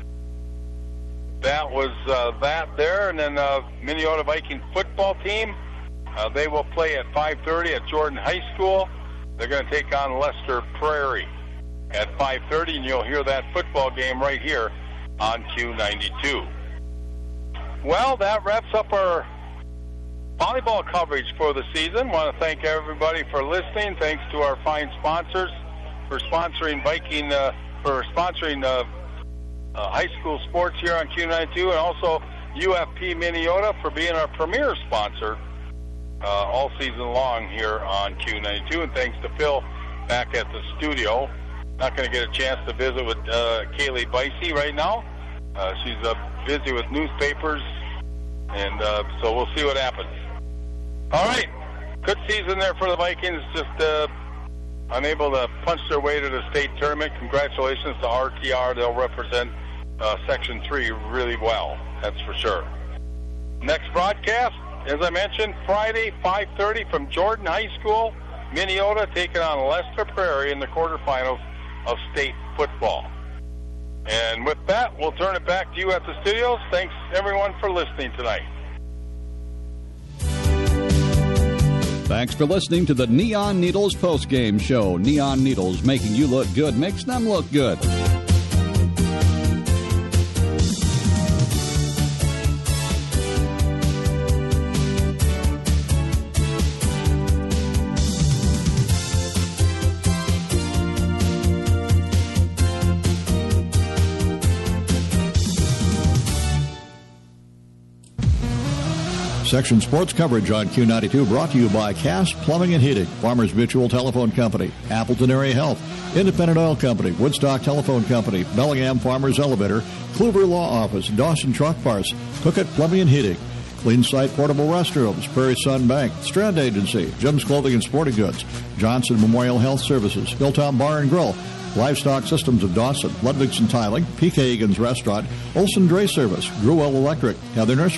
that was uh, that there. And then uh, Minneota Viking football team. Uh, they will play at five thirty at Jordan High School. They're going to take on Lester Prairie at five thirty, and you'll hear that football game right here on Q ninety-two. Well, that wraps up our volleyball coverage for the season. Want to thank everybody for listening. Thanks to our fine sponsors for sponsoring Viking, uh, for sponsoring uh, uh, high school sports here on Q ninety-two, and also U F P Minneota for being our premier sponsor Uh, all season long here on Q ninety-two, and thanks to Phil back at the studio. Not going to get a chance to visit with uh, Kaylee Bicey right now. Uh, she's uh, busy with newspapers, and uh, so we'll see what happens. All right, good season there for the Vikings, just uh, unable to punch their way to the state tournament. Congratulations to R T R. They'll represent uh, Section three really well, that's for sure. Next broadcast, as I mentioned, Friday, five thirty from Jordan High School, Minneota, taking on Lester Prairie in the quarterfinals of state football. And with that, we'll turn it back to you at the studios. Thanks, everyone, for listening tonight. Thanks for listening to the Neon Needles postgame show. Neon Needles, making you look good makes them look good. Section Sports coverage on Q ninety-two brought to you by Cass Plumbing and Heating, Farmers Mutual Telephone Company, Appleton Area Health, Independent Oil Company, Woodstock Telephone Company, Bellingham Farmers Elevator, Kluver Law Office, Dawson Truck Parts, Cookett Plumbing and Heating, Clean Site Portable Restrooms, Prairie Sun Bank, Strand Agency, Jim's Clothing and Sporting Goods, Johnson Memorial Health Services, Hilltown Bar and Grill, Livestock Systems of Dawson, Ludwigson Tiling, P K Egan's Restaurant, Olson Dray Service, Gruwell Electric, Heather Nursery,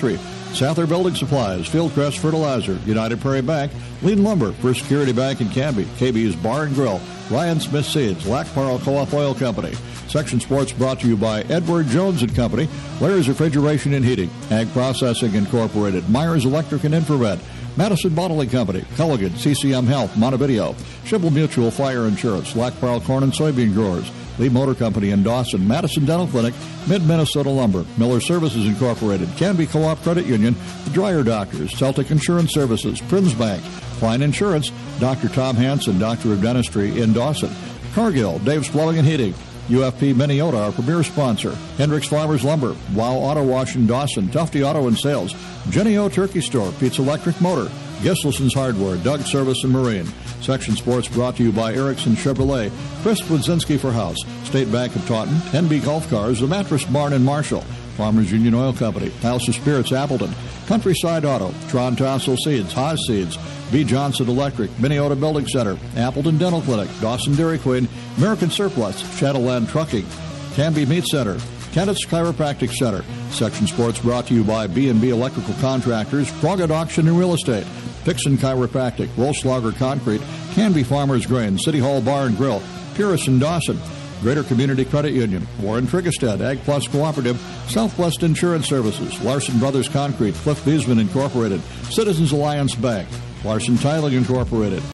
Sather Building Supplies, Fieldcrest Fertilizer, United Prairie Bank, Lean Lumber, First Security Bank in Canby, K B's Bar and Grill, Ryan Smith Seeds, Lac Pearl Co-op Oil Company. Section Sports brought to you by Edward Jones and Company, Larry's Refrigeration and Heating, Ag Processing Incorporated, Myers Electric and Infrared, Madison Bottling Company, Culligan, C C M Health, Montevideo, Schibble Mutual Fire Insurance, Lac Pearl Corn and Soybean Growers, Lee Motor Company in Dawson, Madison Dental Clinic, Mid-Minnesota Lumber, Miller Services Incorporated, Canby Co-op Credit Union, The Dryer Doctors, Celtic Insurance Services, Prince Bank, Klein Insurance, Doctor Tom Hansen, Doctor of Dentistry in Dawson, Cargill, Dave's Plumbing and Heating, U F P Minneota, our premier sponsor, Hendricks Farmers Lumber, Wow Auto Wash in Dawson, Tufty Auto and Sales, Jenny O Turkey Store, Pete's Electric Motor, Giselson's Hardware, Doug Service and Marine. Section Sports brought to you by Erickson Chevrolet, Chris Budzinski for House, State Bank of Taunton, N B Golf Cars, The Mattress Barn in Marshall, Farmers Union Oil Company, House of Spirits Appleton, Countryside Auto, Tron Tassel Seeds, Haas Seeds, B. Johnson Electric, Minneota Building Center, Appleton Dental Clinic, Dawson Dairy Queen, American Surplus, Shadowland Trucking, Canby Meat Center, Kenneth's Chiropractic Center. Section Sports brought to you by B and B Electrical Contractors, Froggatt Auction and Real Estate, Pixon Chiropractic, Wolfslager Concrete, Canby Farmers Grain, City Hall Bar and Grill, Purist and Dawson, Greater Community Credit Union, Warren Triggerstead, Ag Plus Cooperative, Southwest Insurance Services, Larson Brothers Concrete, Cliff Beesman Incorporated, Citizens Alliance Bank, Larson Tiling Incorporated,